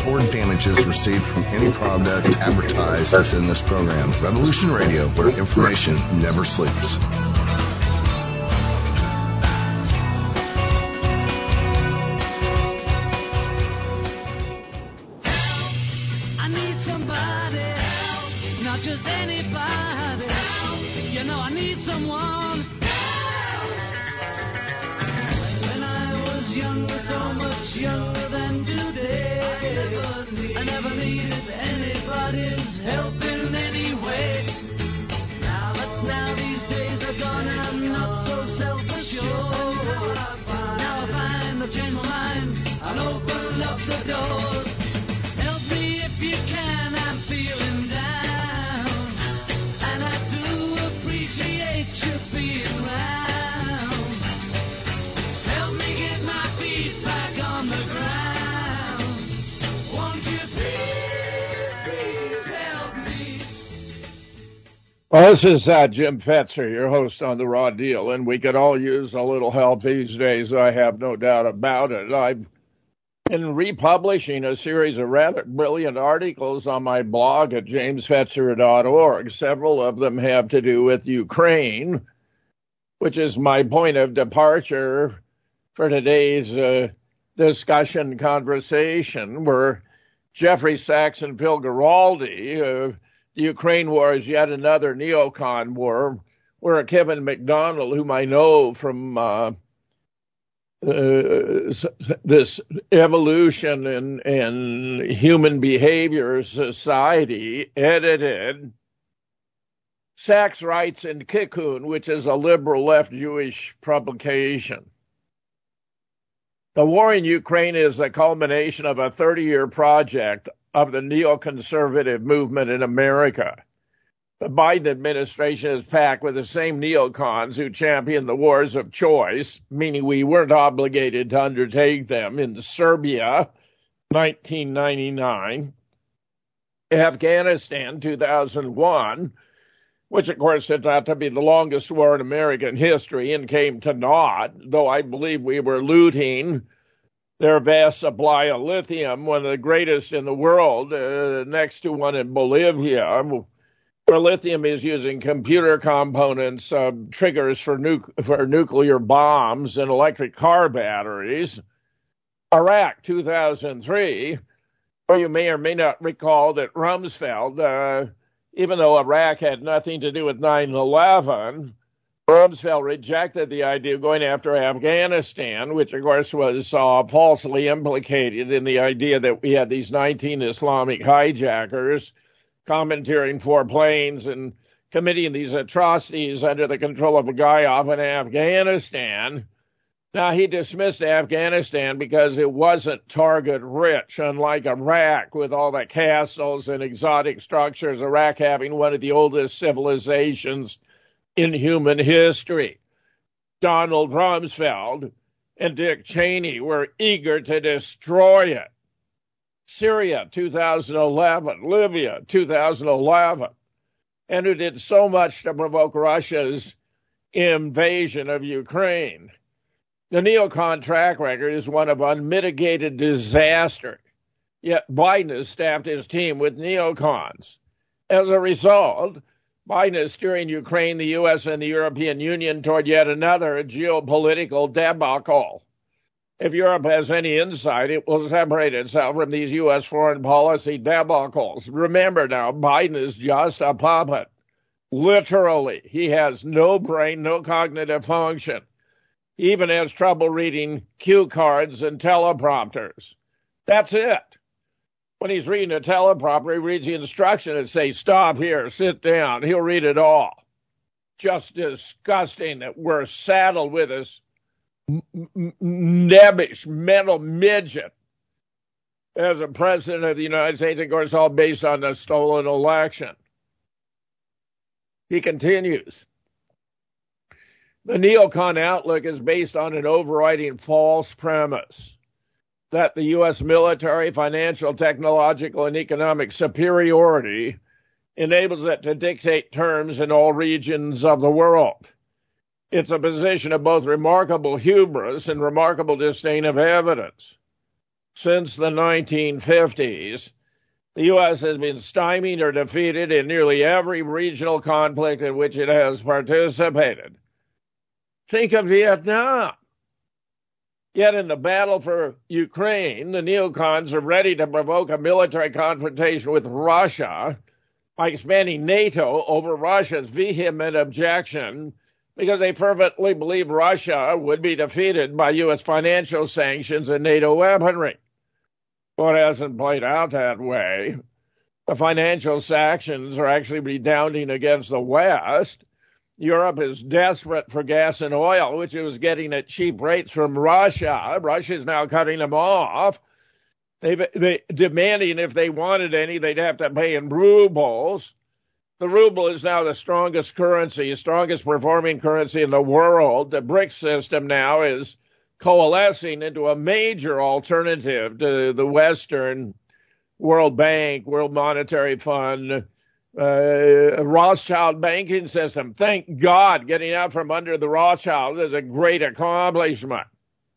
or advantages received from any product advertised within this program. Revolution Radio, where information never sleeps. I need somebody help, not just anybody help. You know I need someone help. When I was younger, so much younger than today, I never needed anybody's help in any way. But now these days are gone, I'm not so self-assured. Now I find I've changed my mind, I'll open up the doors. Help me if you can, I'm feeling down, and I do appreciate you being around. Help me get my feet back on the ground. Won't you please help me? Well, this is Jim Fetzer, your host on The Raw Deal, and we could all use a little help these days, I have no doubt about it. I've been republishing a series of rather brilliant articles on my blog at jamesfetzer.org. Several of them have to do with Ukraine, which is my point of departure for today's discussion conversation, where Jeffrey Sachs and Phil Giraldi, the Ukraine war is yet another neocon war, where Kevin McDonald, whom I know from this evolution in human behavior society, edited. Sachs writes in Kikun, which is a liberal left Jewish publication. The war in Ukraine is the culmination of a 30-year project of the neoconservative movement in America. The Biden administration is packed with the same neocons who championed the wars of choice, meaning we weren't obligated to undertake them, in Serbia, 1999, Afghanistan, 2001, which of course turned out to be the longest war in American history and came to naught, though I believe we were looting their vast supply of lithium, one of the greatest in the world, next to one in Bolivia, where lithium is using computer components, triggers for nuclear bombs and electric car batteries. Iraq, 2003, where you may or may not recall that Rumsfeld, even though Iraq had nothing to do with 9/11, Rumsfeld rejected the idea of going after Afghanistan, which, of course, was falsely implicated in the idea that we had these 19 Islamic hijackers commandeering 4 planes and committing these atrocities under the control of a guy off in Afghanistan. Now, he dismissed Afghanistan because it wasn't target-rich, unlike Iraq, with all the castles and exotic structures, Iraq having one of the oldest civilizations in human history. Donald Rumsfeld and Dick Cheney were eager to destroy it. Syria, 2011, Libya, 2011, and who did so much to provoke Russia's invasion of Ukraine. The neocon track record is one of unmitigated disaster, yet Biden has staffed his team with neocons. As a result, Biden is steering Ukraine, the U.S., and the European Union toward yet another geopolitical debacle. If Europe has any insight, it will separate itself from these U.S. foreign policy debacles. Remember now, Biden is just a puppet. Literally, he has no brain, no cognitive function. He even has trouble reading cue cards and teleprompters. That's it. When he's reading a teleprompter, he reads the instruction and says, stop here, sit down. He'll read it all. Just disgusting that we're saddled with this nebbish mental midget as a president of the United States, of course, all based on the stolen election. He continues. The neocon outlook is based on an overriding false premise that the U.S. military, financial, technological, and economic superiority enables it to dictate terms in all regions of the world. It's a position of both remarkable hubris and remarkable disdain of evidence. since the 1950s, the U.S. has been stymied or defeated in nearly every regional conflict in which it has participated. Think of Vietnam. Yet in the battle for Ukraine, the neocons are ready to provoke a military confrontation with Russia by expanding NATO over Russia's vehement objection because they fervently believe Russia would be defeated by U.S. financial sanctions and NATO weaponry. Well, it hasn't played out that way. The financial sanctions are actually redounding against the West. Europe is desperate for gas and oil, which it was getting at cheap rates from Russia. Russia is now cutting them off. They demanding if they wanted any, they'd have to pay in rubles. The ruble is now the strongest currency, strongest performing currency in the world. The BRICS system now is coalescing into a major alternative to the Western World Bank, World Monetary Fund, Rothschild banking system. Thank God getting out from under the Rothschilds is a great accomplishment.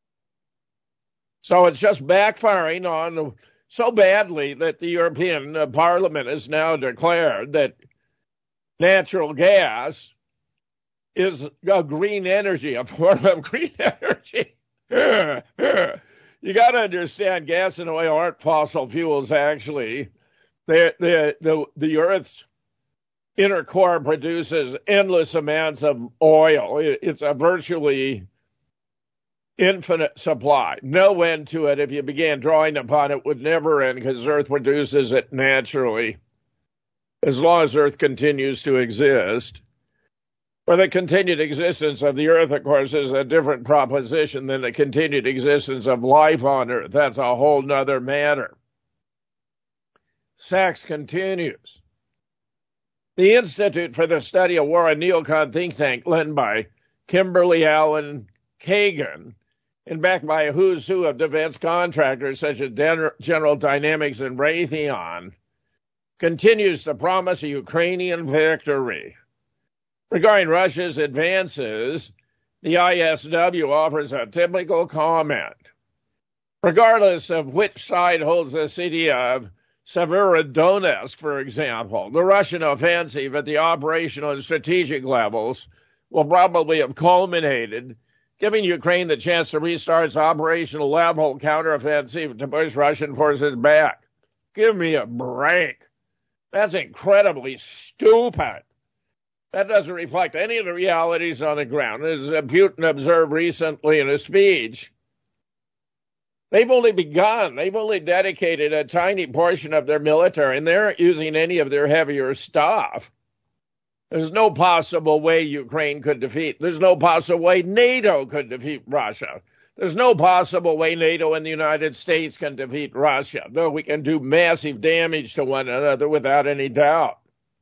So it's just backfiring on so badly that the European Parliament has now declared that natural gas is a green energy, a form of green energy. You got to understand, gas and oil aren't fossil fuels, actually. The Earth's inner core produces endless amounts of oil. It's a virtually infinite supply. No end to it. If you began drawing upon it, would never end because Earth produces it naturally. As long as Earth continues to exist. For the continued existence of the Earth, of course, is a different proposition than the continued existence of life on Earth. That's a whole nother matter. Sachs continues. The Institute for the Study of War, a neocon think tank led by Kimberly Allen Kagan and backed by a who's who of defense contractors such as General Dynamics and Raytheon, continues to promise a Ukrainian victory. Regarding Russia's advances, the ISW offers a typical comment. Regardless of which side holds the city of Severodonetsk, for example, the Russian offensive at the operational and strategic levels will probably have culminated, giving Ukraine the chance to restart its operational level counteroffensive to push Russian forces back. Give me a break. That's incredibly stupid. That doesn't reflect any of the realities on the ground. As Putin observed recently in a speech, they've only begun. They've only dedicated a tiny portion of their military, and they aren't using any of their heavier stuff. There's no possible way Ukraine could defeat. There's no possible way NATO could defeat Russia. There's no possible way NATO and the United States can defeat Russia, though we can do massive damage to one another without any doubt.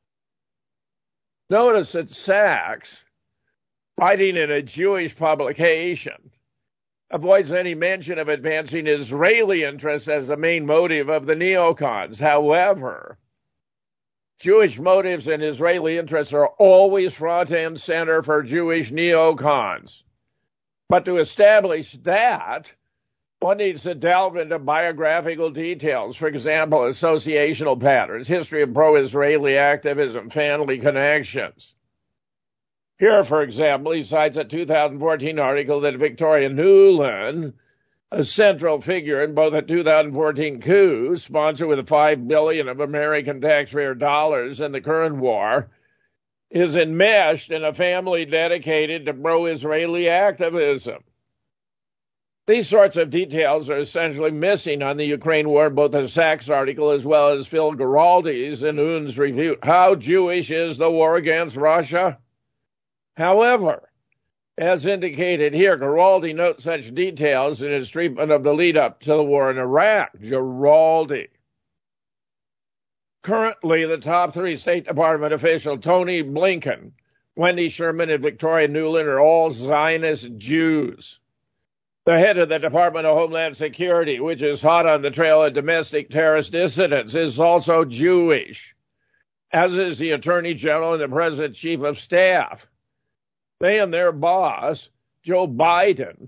Notice that Sachs, writing in a Jewish publication, avoids any mention of advancing Israeli interests as the main motive of the neocons. However, Jewish motives and Israeli interests are always front and center for Jewish neocons. But to establish that, one needs to delve into biographical details, for example, associational patterns, history of pro-Israeli activism, family connections. Here, for example, he cites a 2014 article that Victoria Nuland, a central figure in both the 2014 coup, sponsored with $5 billion of American taxpayer dollars in the current war, is enmeshed in a family dedicated to pro-Israeli activism. These sorts of details are essentially missing on the Ukraine war, both the Sachs article as well as Phil Giraldi's in Un's review. How Jewish is the war against Russia? However, as indicated here, Giraldi notes such details in his treatment of the lead-up to the war in Iraq. Giraldi. Currently, the top three State Department officials, Tony Blinken, Wendy Sherman, and Victoria Nuland, are all Zionist Jews. The head of the Department of Homeland Security, which is hot on the trail of domestic terrorist dissidents, is also Jewish, as is the Attorney General and the President's Chief of Staff. They and their boss, Joe Biden,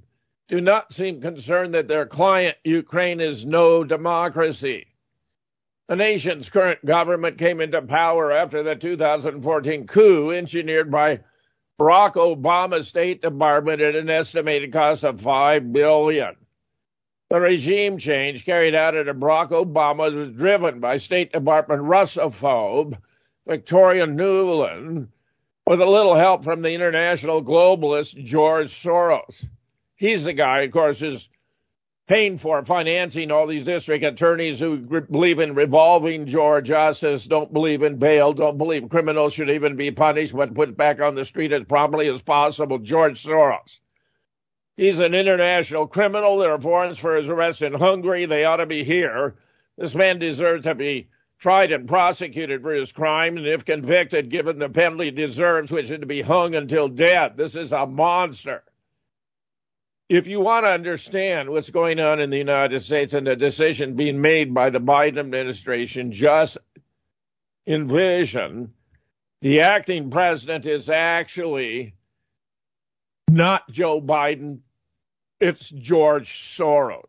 do not seem concerned that their client, Ukraine, is no democracy. The nation's current government came into power after the 2014 coup engineered by Barack Obama's State Department at an estimated cost of $5 billion. The regime change carried out under Barack Obama was driven by State Department Russophobe Victoria Nuland with a little help from the international globalist George Soros. He's the guy, of course, who's paying for financing all these district attorneys who believe in revolving door justice, don't believe in bail, don't believe criminals should even be punished but put back on the street as promptly as possible. George Soros. He's an international criminal. There are warrants for his arrest in Hungary. They ought to be here. This man deserves to be tried and prosecuted for his crime, and if convicted, given the penalty he deserves, which is to be hung until death. This is a monster. If you want to understand what's going on in the United States and the decision being made by the Biden administration, just envision the acting president is actually not Joe Biden, it's George Soros.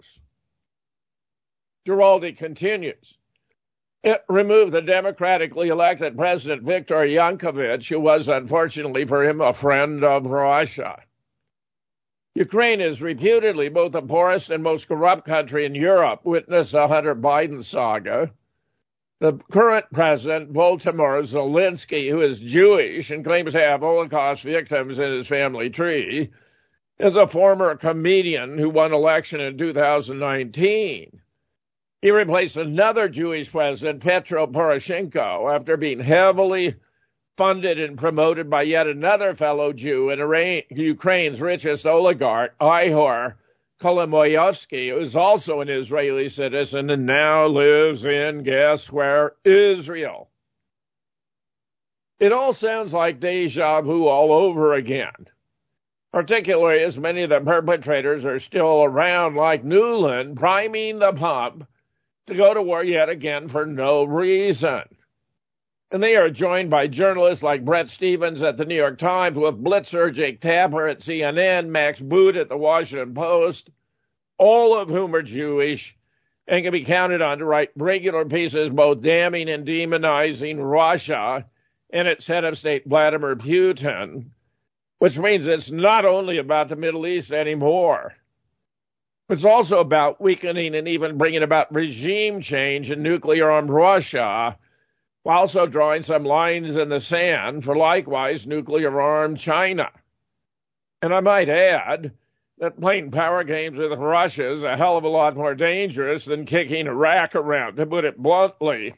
Giraldi continues. It removed the democratically elected President Viktor Yanukovych, who was, unfortunately for him, a friend of Russia. Ukraine is reputedly both the poorest and most corrupt country in Europe. Witness the Hunter Biden saga. The current president, Volodymyr Zelensky, who is Jewish and claims to have Holocaust victims in his family tree, is a former comedian who won election in 2019. He replaced another Jewish president, Petro Poroshenko, after being heavily funded and promoted by yet another fellow Jew and Ukraine's richest oligarch, Ihor Kolomoyevsky, who is also an Israeli citizen and now lives in, guess where, Israel. It all sounds like deja vu all over again, particularly as many of the perpetrators are still around, like Nuland, priming the pump to go to war yet again for no reason. And they are joined by journalists like Bret Stephens at the New York Times, with Blitzer, Jake Tapper at CNN, Max Boot at the Washington Post, all of whom are Jewish and can be counted on to write regular pieces both damning and demonizing Russia and its head of state, Vladimir Putin, which means it's not only about the Middle East anymore. It's also about weakening and even bringing about regime change in nuclear-armed Russia, while also drawing some lines in the sand for likewise nuclear-armed China. And I might add that playing power games with Russia is a hell of a lot more dangerous than kicking Iraq around, to put it bluntly.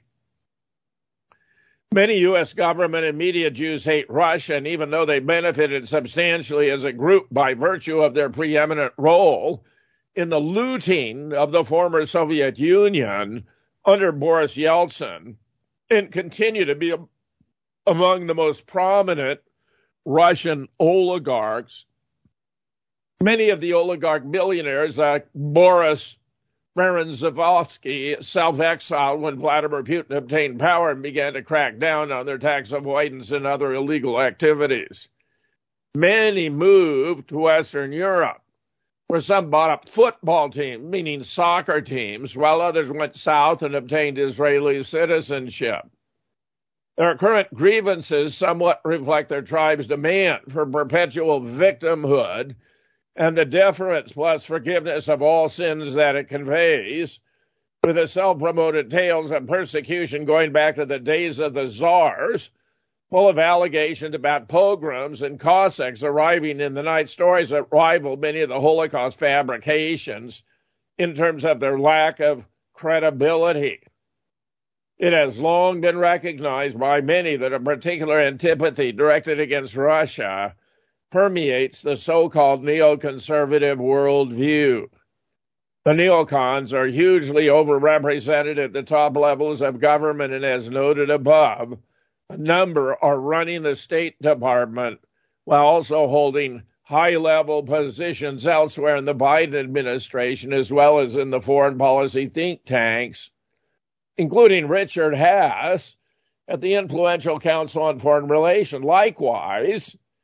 Many U.S. government and media Jews hate Russia, and even though they benefited substantially as a group by virtue of their preeminent role in the looting of the former Soviet Union under Boris Yeltsin, and continue to be among the most prominent Russian oligarchs. Many of the oligarch billionaires, like Boris Berezovsky, self-exiled when Vladimir Putin obtained power and began to crack down on their tax avoidance and other illegal activities. Many moved to Western Europe, where some bought up football teams, meaning soccer teams, while others went south and obtained Israeli citizenship. Their current grievances somewhat reflect their tribe's demand for perpetual victimhood and the deference plus forgiveness of all sins that it conveys, with the self-promoted tales of persecution going back to the days of the czars, full of allegations about pogroms and Cossacks arriving in the night, stories that rival many of the Holocaust fabrications in terms of their lack of credibility. It has long been recognized by many that a particular antipathy directed against Russia permeates the so-called neoconservative worldview. The neocons are hugely overrepresented at the top levels of government, and as noted above, a number are running the State Department while also holding high-level positions elsewhere in the Biden administration, as well as in the foreign policy think tanks, including Richard Haass at the influential Council on Foreign Relations. Likewise,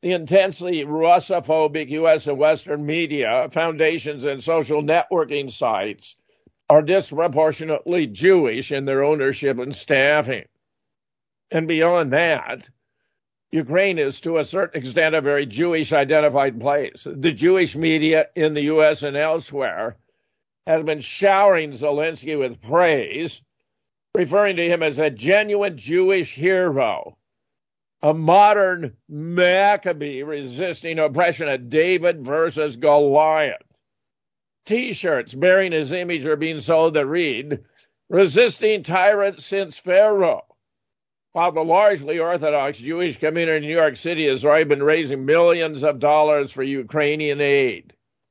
the intensely Russophobic U.S. and Western media, foundations, and social networking sites are disproportionately Jewish in their ownership and staffing. And beyond that, Ukraine is to a certain extent a very Jewish-identified place. The Jewish media in the U.S. and elsewhere has been showering Zelensky with praise, referring to him as a genuine Jewish hero, a modern Maccabee resisting oppression, a David versus Goliath. T-shirts bearing his image are being sold that read, "Resisting tyrant since Pharaoh," while the largely Orthodox Jewish community in New York City has already been raising millions of dollars for Ukrainian aid.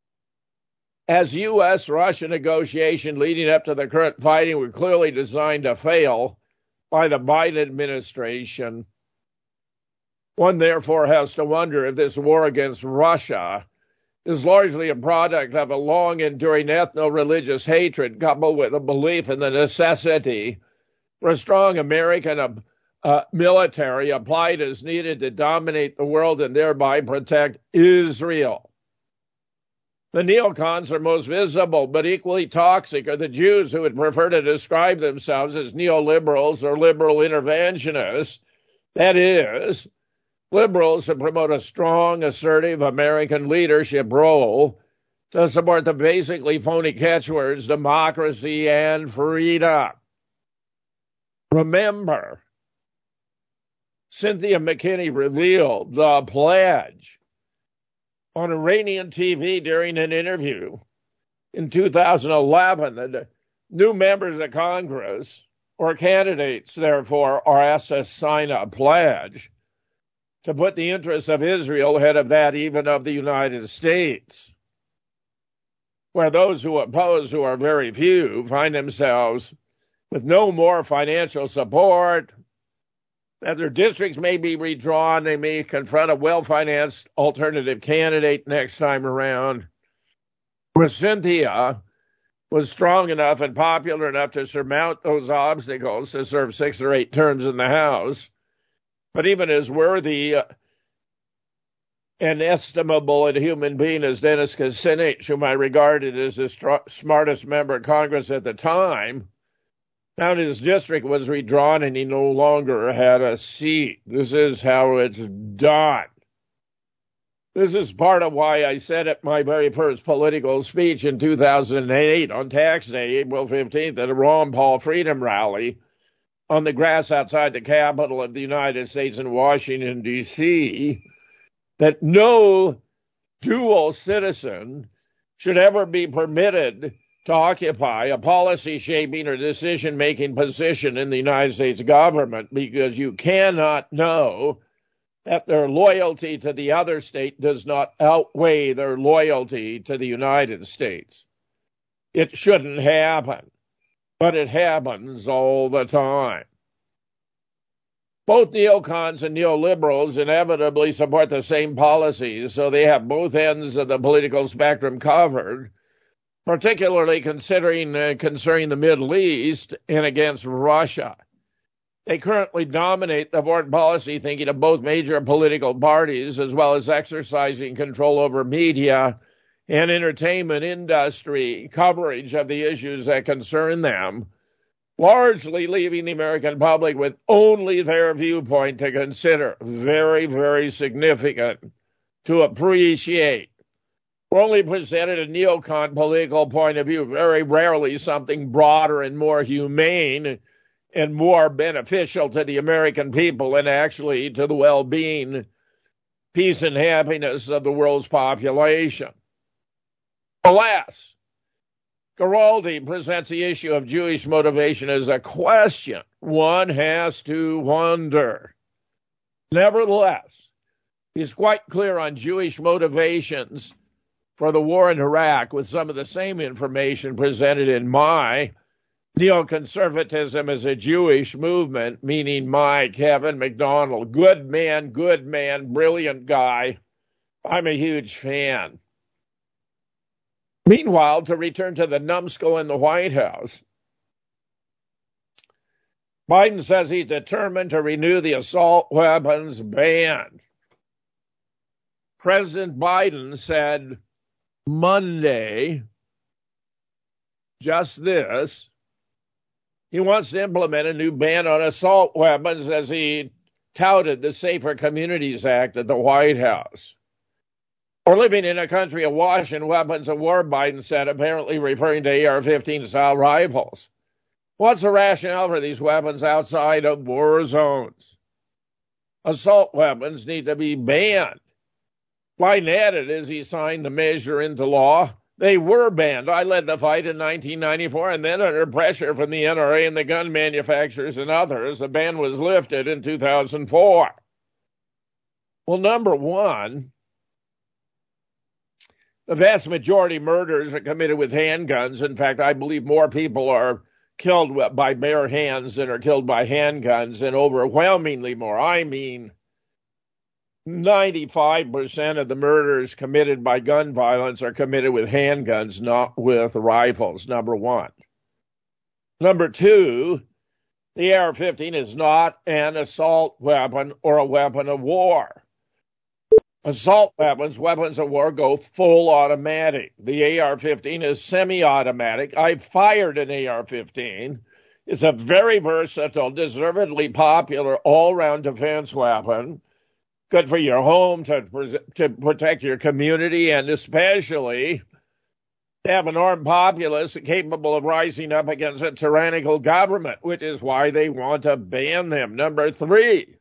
As U.S.-Russia negotiations leading up to the current fighting were clearly designed to fail by the Biden administration, one therefore has to wonder if this war against Russia is largely a product of a long-enduring ethno-religious hatred coupled with a belief in the necessity for a strong American military applied as needed to dominate the world and thereby protect Israel. The neocons are most visible, but equally toxic are the Jews who would prefer to describe themselves as neoliberals or liberal interventionists. That is, liberals who promote a strong, assertive American leadership role to support the basically phony catchwords democracy and freedom. Remember, Cynthia McKinney revealed the pledge on Iranian TV during an interview in 2011 that new members of Congress or candidates, therefore, are asked to sign a pledge to put the interests of Israel ahead of that even of the United States, where those who oppose, who are very few, find themselves with no more financial support, that their districts may be redrawn, they may confront a well-financed alternative candidate next time around. Where Cynthia was strong enough and popular enough to surmount those obstacles to serve 6 or 8 terms in the House, but even as worthy and estimable a human being as Dennis Kucinich, whom I regarded as the smartest member of Congress at the time, found his district was redrawn and he no longer had a seat. This is how it's done. This is part of why I said at my very first political speech in 2008 on Tax Day, April 15th, at a Ron Paul Freedom Rally on the grass outside the Capitol of the United States in Washington, D.C., that no dual citizen should ever be permitted to occupy a policy-shaping or decision-making position in the United States government, because you cannot know that their loyalty to the other state does not outweigh their loyalty to the United States. It shouldn't happen, but it happens all the time. Both neocons and neoliberals inevitably support the same policies, so they have both ends of the political spectrum covered, particularly concerning the Middle East and against Russia. They currently dominate the foreign policy thinking of both major political parties, as well as exercising control over media and entertainment industry coverage of the issues that concern them, largely leaving the American public with only their viewpoint to consider. Very, very significant to appreciate. We're only presented a neocon political point of view, very rarely something broader and more humane and more beneficial to the American people and actually to the well-being, peace, and happiness of the world's population. Alas, Giraldi presents the issue of Jewish motivation as a question one has to wonder. Nevertheless, he's quite clear on Jewish motivations for the war in Iraq, with some of the same information presented in my Neoconservatism as a Jewish Movement, meaning my Kevin McDonald. Good man, brilliant guy. I'm a huge fan. Meanwhile, to return to the numbskull in the White House, Biden says he's determined to renew the assault weapons ban. President Biden said Monday just this. He wants to implement a new ban on assault weapons as he touted the Safer Communities Act at the White House. We're living in a country awash in weapons of war, Biden said, apparently referring to AR-15 style rifles. What's the rationale for these weapons outside of war zones? Assault weapons need to be banned. Biden added as he signed the measure into law, they were banned. I led the fight in 1994, and then under pressure from the NRA and the gun manufacturers and others, the ban was lifted in 2004. Well, number one, the vast majority of murders are committed with handguns. In fact, I believe more people are killed by bare hands than are killed by handguns, and overwhelmingly more. I mean, 95% of the murders committed by gun violence are committed with handguns, not with rifles, number one. Number two, the AR-15 is not an assault weapon or a weapon of war. Assault weapons, weapons of war, go full automatic. The AR-15 is semi-automatic. I've fired an AR-15. It's a very versatile, deservedly popular all-round defense weapon. Good for your home, to protect your community, and especially to have an armed populace capable of rising up against a tyrannical government, which is why they want to ban them. Number three,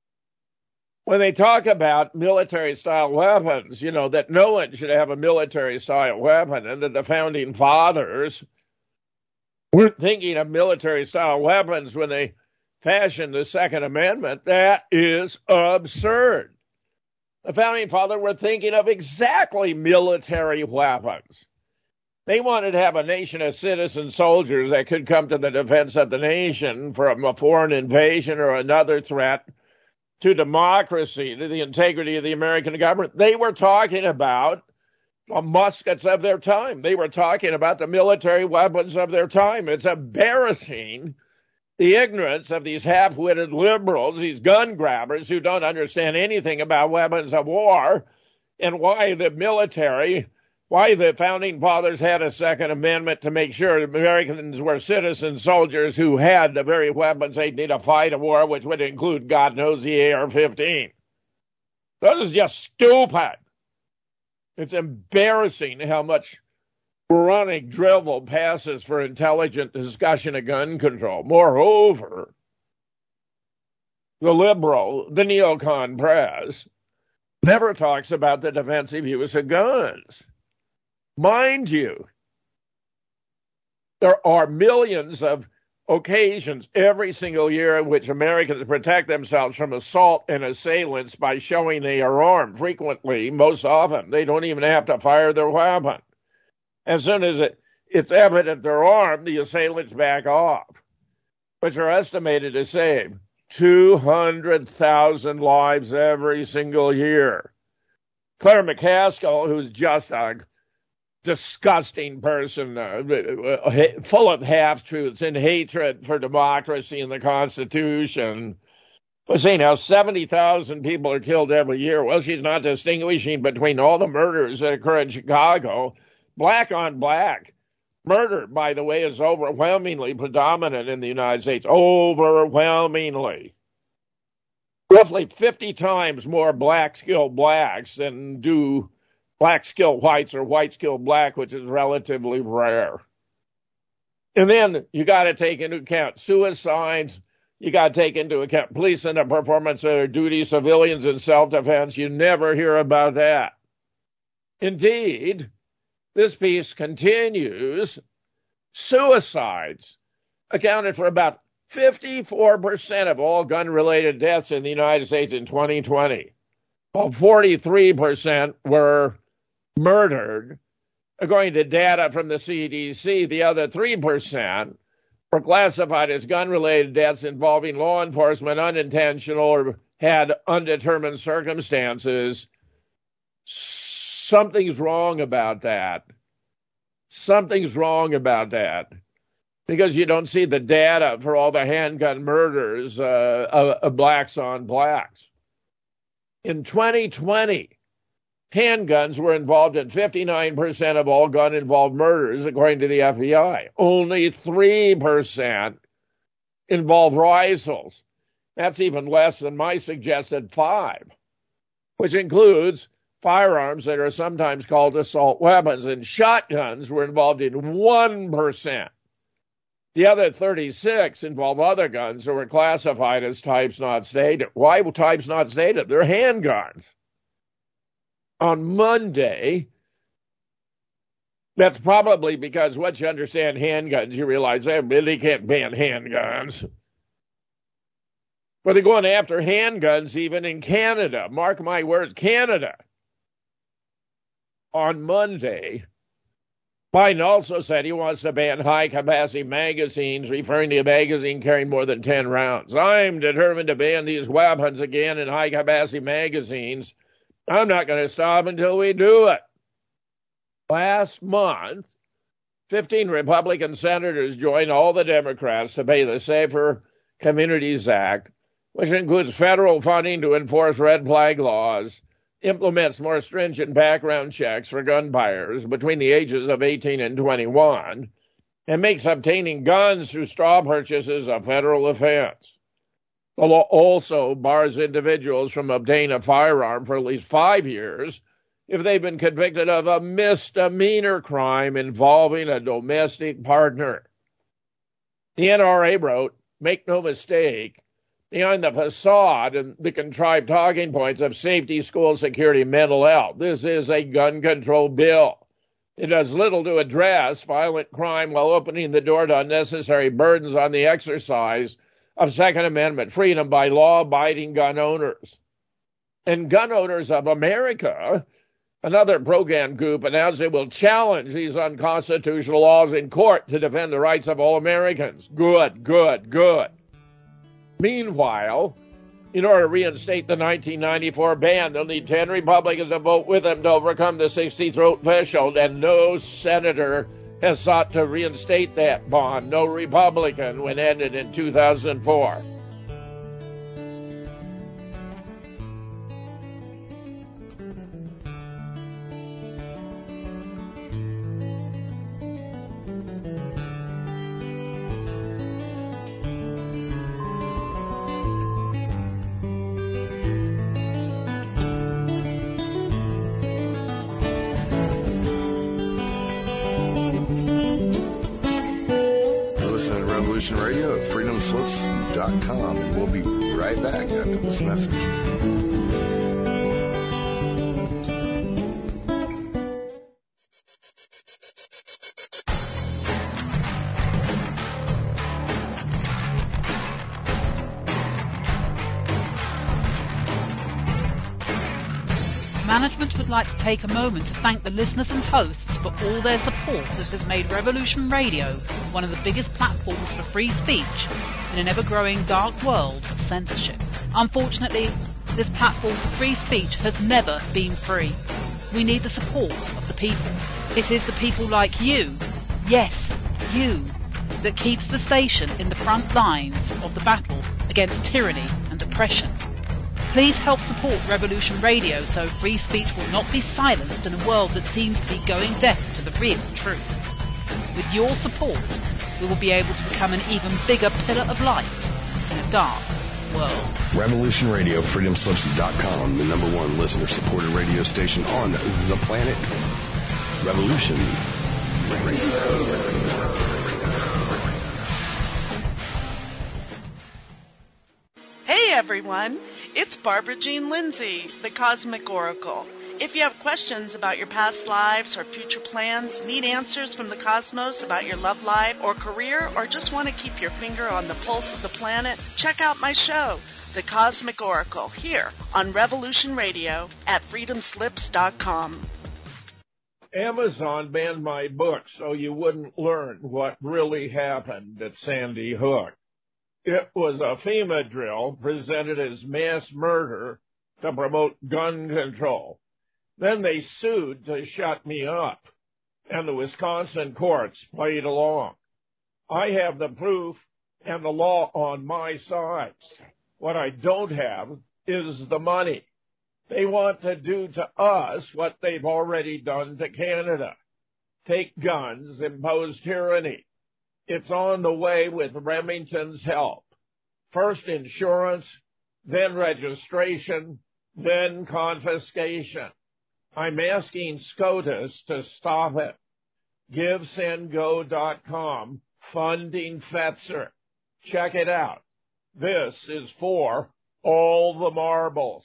when they talk about military-style weapons, you know, that no one should have a military-style weapon, and that the Founding Fathers weren't thinking of military-style weapons when they fashioned the Second Amendment, that is absurd. The Founding Fathers were thinking of exactly military weapons. They wanted to have a nation of citizen soldiers that could come to the defense of the nation from a foreign invasion or another threat to democracy, to the integrity of the American government. They were talking about the muskets of their time. They were talking about the military weapons of their time. It's embarrassing, the ignorance of these half-witted liberals, these gun grabbers who don't understand anything about weapons of war, and why the military, why the Founding Fathers had a Second Amendment to make sure Americans were citizen soldiers who had the very weapons they'd need to fight a war, which would include, God knows, the AR-15. This is just stupid. It's embarrassing how much moronic drivel passes for intelligent discussion of gun control. Moreover, the liberal, the neocon press, never talks about the defensive use of guns. Mind you, there are millions of occasions every single year in which Americans protect themselves from assault and assailants by showing they are armed. Frequently, most often, they don't even have to fire their weapon. As soon as it's evident they're armed, the assailants back off, which are estimated to save 200,000 lives every single year. Claire McCaskill, who's just a disgusting person, full of half-truths and hatred for democracy and the Constitution, was saying how 70,000 people are killed every year. Well, she's not distinguishing between all the murders that occur in Chicago. Black on black. Murder, by the way, is overwhelmingly predominant in the United States. Overwhelmingly. Roughly 50 times more black-skilled blacks than do black-skilled whites or white-skilled black, which is relatively rare. And then you got to take into account suicides. You got to take into account police in the performance of their duty, civilians in self-defense. You never hear about that. Indeed, this piece continues. Suicides accounted for about 54% of all gun-related deaths in the United States in 2020, while 43% were murdered. According to data from the CDC, the other 3% were classified as gun-related deaths involving law enforcement, unintentional, or had undetermined circumstances. Something's wrong about that. Something's wrong about that. Because you don't see the data for all the handgun murders of blacks on blacks. In 2020, handguns were involved in 59% of all gun-involved murders, according to the FBI. Only 3% involved rifles. That's even less than my suggested 5%, which includes firearms that are sometimes called assault weapons, and shotguns were involved in 1%. The other 36 involve other guns that were classified as types not stated. Why types not stated? They're handguns. On Monday, that's probably because once you understand handguns, you realize they really can't ban handguns. But they're going after handguns even in Canada. Mark my words, Canada. On Monday, Biden also said he wants to ban high-capacity magazines, referring to a magazine carrying more than 10 rounds. I'm determined to ban these weapons again in high-capacity magazines. I'm not going to stop until we do it. Last month, 15 Republican senators joined all the Democrats to pay the Safer Communities Act, which includes federal funding to enforce red flag laws, implements more stringent background checks for gun buyers between the ages of 18 and 21, and makes obtaining guns through straw purchases a federal offense. The law also bars individuals from obtaining a firearm for at least 5 years if they've been convicted of a misdemeanor crime involving a domestic partner. The NRA wrote, "Make no mistake, behind the facade and the contrived talking points of safety, school security, and mental health, this is a gun control bill. It does little to address violent crime while opening the door to unnecessary burdens on the exercise of Second Amendment freedom by law-abiding gun owners." And Gun Owners of America, another program group, announced it will challenge these unconstitutional laws in court to defend the rights of all Americans. Good, good, good. Meanwhile, in order to reinstate the 1994 ban, they'll need 10 Republicans to vote with them to overcome the 60th vote threshold, and no senator has sought to reinstate that bond. No Republican when ended in 2004. Radio at freedomslips.com, and we'll be right back after this message. Management would like to take a moment to thank the listeners and hosts for all their support that has made Revolution Radio one of the biggest platforms for free speech in an ever-growing dark world of censorship. Unfortunately, this platform for free speech has never been free. We need the support of the people. It is the people like you, yes, you, that keeps the station in the front lines of the battle against tyranny and oppression. Please help support Revolution Radio so free speech will not be silenced in a world that seems to be going deaf to the real truth. With your support, we will be able to become an even bigger pillar of light in a dark world. Revolution Radio, freedomslips.com, the #1 listener-supported radio station on the planet. Revolution Radio. Hey everyone, it's Barbara Jean Lindsay, the Cosmic Oracle. If you have questions about your past lives or future plans, need answers from the cosmos about your love life or career, or just want to keep your finger on the pulse of the planet, check out my show, The Cosmic Oracle, here on Revolution Radio at freedomslips.com. Amazon banned my book so you wouldn't learn what really happened at Sandy Hook. It was a FEMA drill presented as mass murder to promote gun control. Then they sued to shut me up, and the Wisconsin courts played along. I have the proof and the law on my side. What I don't have is the money. They want to do to us what they've already done to Canada. Take guns, impose tyranny. It's on the way with Remington's help. First insurance, then registration, then confiscation. I'm asking SCOTUS to stop it. GiveSendGo.com, funding Fetzer. Check it out. This is for all the marbles.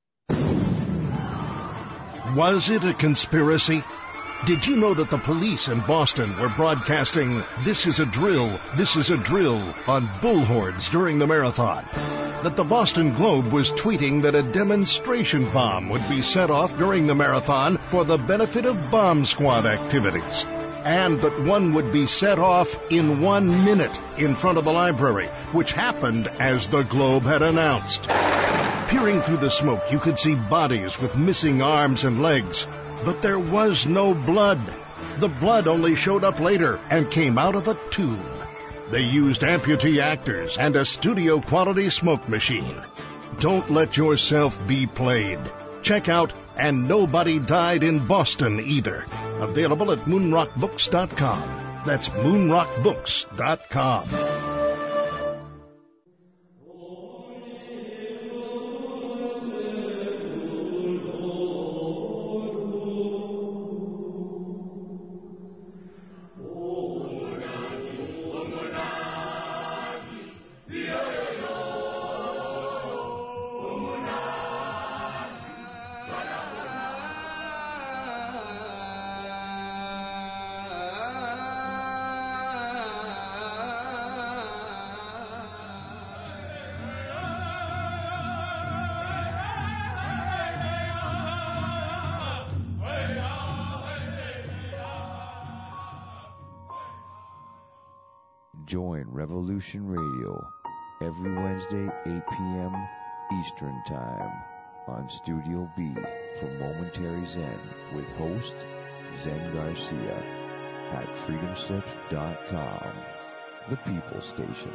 Was it a conspiracy? Did you know that the police in Boston were broadcasting, "This is a drill, this is a drill," on bullhorns during the marathon? That the Boston Globe was tweeting that a demonstration bomb would be set off during the marathon for the benefit of bomb squad activities? And that one would be set off in 1 minute in front of the library, which happened as the Globe had announced. Peering through the smoke, you could see bodies with missing arms and legs. But there was no blood. The blood only showed up later and came out of a tube. They used amputee actors and a studio-quality smoke machine. Don't let yourself be played. Check out And Nobody Died in Boston Either. Available at moonrockbooks.com. That's moonrockbooks.com. Join Revolution Radio every Wednesday, 8 p.m. Eastern Time on Studio B for Momentary Zen with host Zen Garcia at freedomslips.com, the People Station.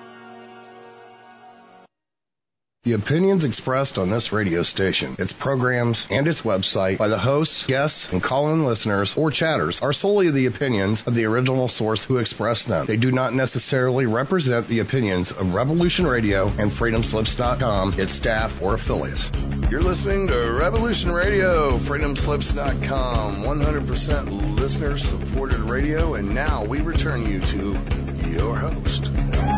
The opinions expressed on this radio station, its programs, and its website by the hosts, guests, and call-in listeners or chatters are solely the opinions of the original source who expressed them. They do not necessarily represent the opinions of Revolution Radio and freedomslips.com, its staff, or affiliates. You're listening to Revolution Radio, freedomslips.com, 100% listener-supported radio, and now we return you to your host.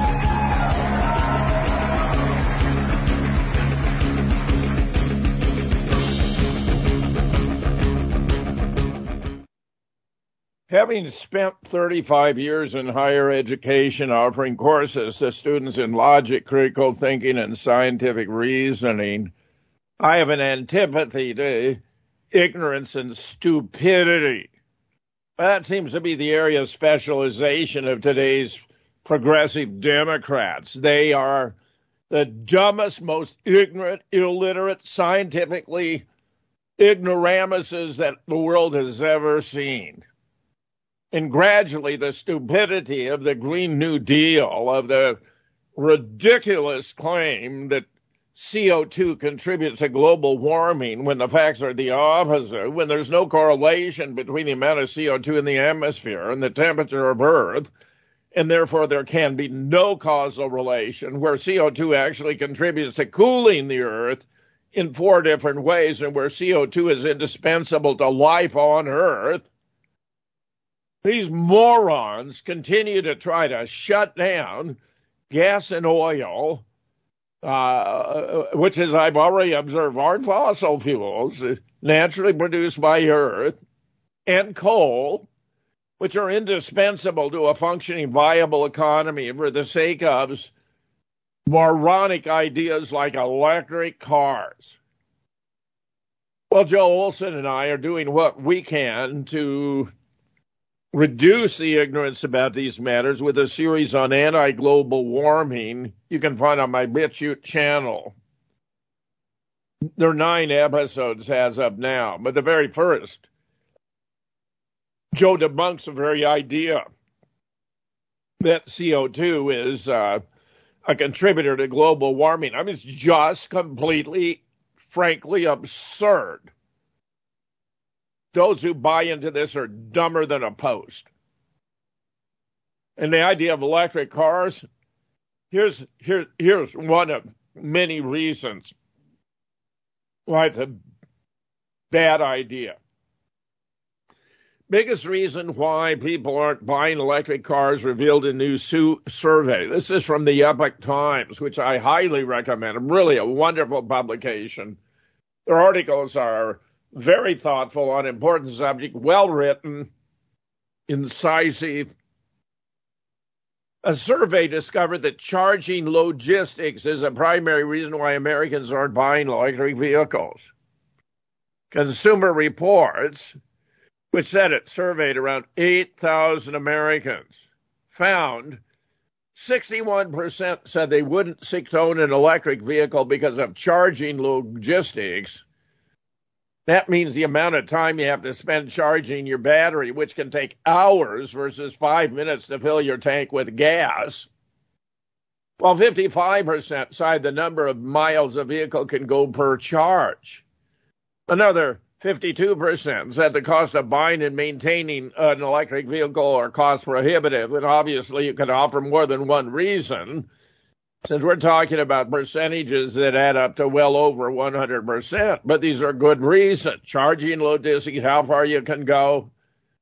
Having spent 35 years in higher education offering courses to students in logic, critical thinking, and scientific reasoning, I have an antipathy to ignorance and stupidity. That seems to be the area of specialization of today's progressive Democrats. They are the dumbest, most ignorant, illiterate, scientifically ignoramuses that the world has ever seen. And gradually, the stupidity of the Green New Deal, of the ridiculous claim that CO2 contributes to global warming when the facts are the opposite, when there's no correlation between the amount of CO2 in the atmosphere and the temperature of Earth, and therefore there can be no causal relation, where CO2 actually contributes to cooling the Earth in 4 different ways, and where CO2 is indispensable to life on Earth. These morons continue to try to shut down gas and oil, which, as I've already observed, aren't fossil fuels, naturally produced by Earth, and coal, which are indispensable to a functioning, viable economy for the sake of moronic ideas like electric cars. Well, Joe Olson and I are doing what we can to reduce the ignorance about these matters with a series on anti-global warming you can find on my BitChute channel. There are 9 episodes as of now, but the very first, Joe debunks the very idea that CO2 is a contributor to global warming. I mean, it's just completely frankly absurd. Those who buy into this are dumber than a post. And the idea of electric cars, here's one of many reasons why it's a bad idea. Biggest reason why people aren't buying electric cars revealed in a new survey. This is from the Epoch Times, which I highly recommend. Really a wonderful publication. Their articles are very thoughtful on important subject, well written, incisive. A survey discovered that charging logistics is a primary reason why Americans aren't buying electric vehicles. Consumer Reports, which said it surveyed around 8,000 Americans, found 61% said they wouldn't seek to own an electric vehicle because of charging logistics. That means the amount of time you have to spend charging your battery, which can take hours versus 5 minutes to fill your tank with gas. While 55% cite the number of miles a vehicle can go per charge. Another 52% said the cost of buying and maintaining an electric vehicle are cost prohibitive, and obviously you can offer more than one reason, since we're talking about percentages that add up to well over 100%. But these are good reasons. Charging logistics, how far you can go,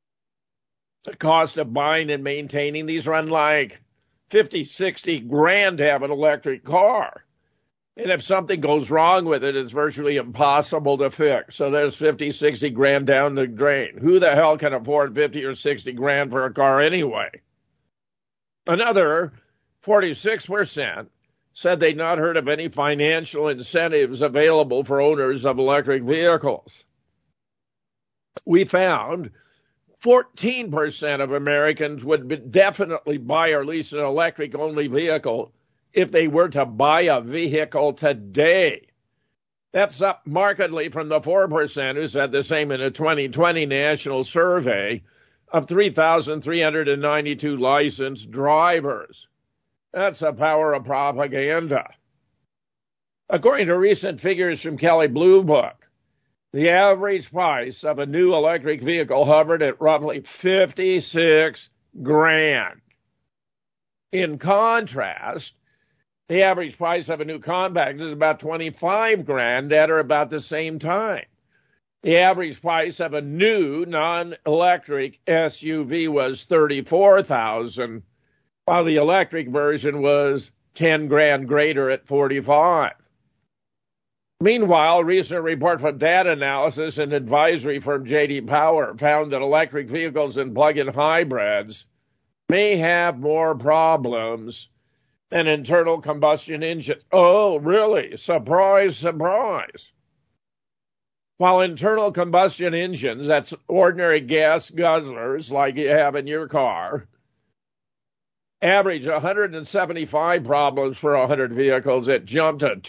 the cost of buying and maintaining. These run like 50, 60 grand to have an electric car. And if something goes wrong with it, it's virtually impossible to fix. So there's 50, 60 grand down the drain. Who the hell can afford 50 or 60 grand for a car anyway? Another 46% said they'd not heard of any financial incentives available for owners of electric vehicles. We found 14% of Americans would definitely buy or lease an electric-only vehicle if they were to buy a vehicle today. That's up markedly from the 4% who said the same in a 2020 national survey of 3,392 licensed drivers. That's the power of propaganda. According to recent figures from Kelley Blue Book, the average price of a new electric vehicle hovered at roughly 56 grand. In contrast, the average price of a new compact is about 25 grand at or about the same time. The average price of a new non-electric SUV was $34,000, while the electric version was 10 grand greater at 45. Meanwhile, a recent report from data analysis and advisory firm J.D. Power found that electric vehicles and plug-in hybrids may have more problems than internal combustion engines. Oh, really? Surprise, surprise. While internal combustion engines, that's ordinary gas guzzlers like you have in your car, average 175 problems per 100 vehicles, it jumped to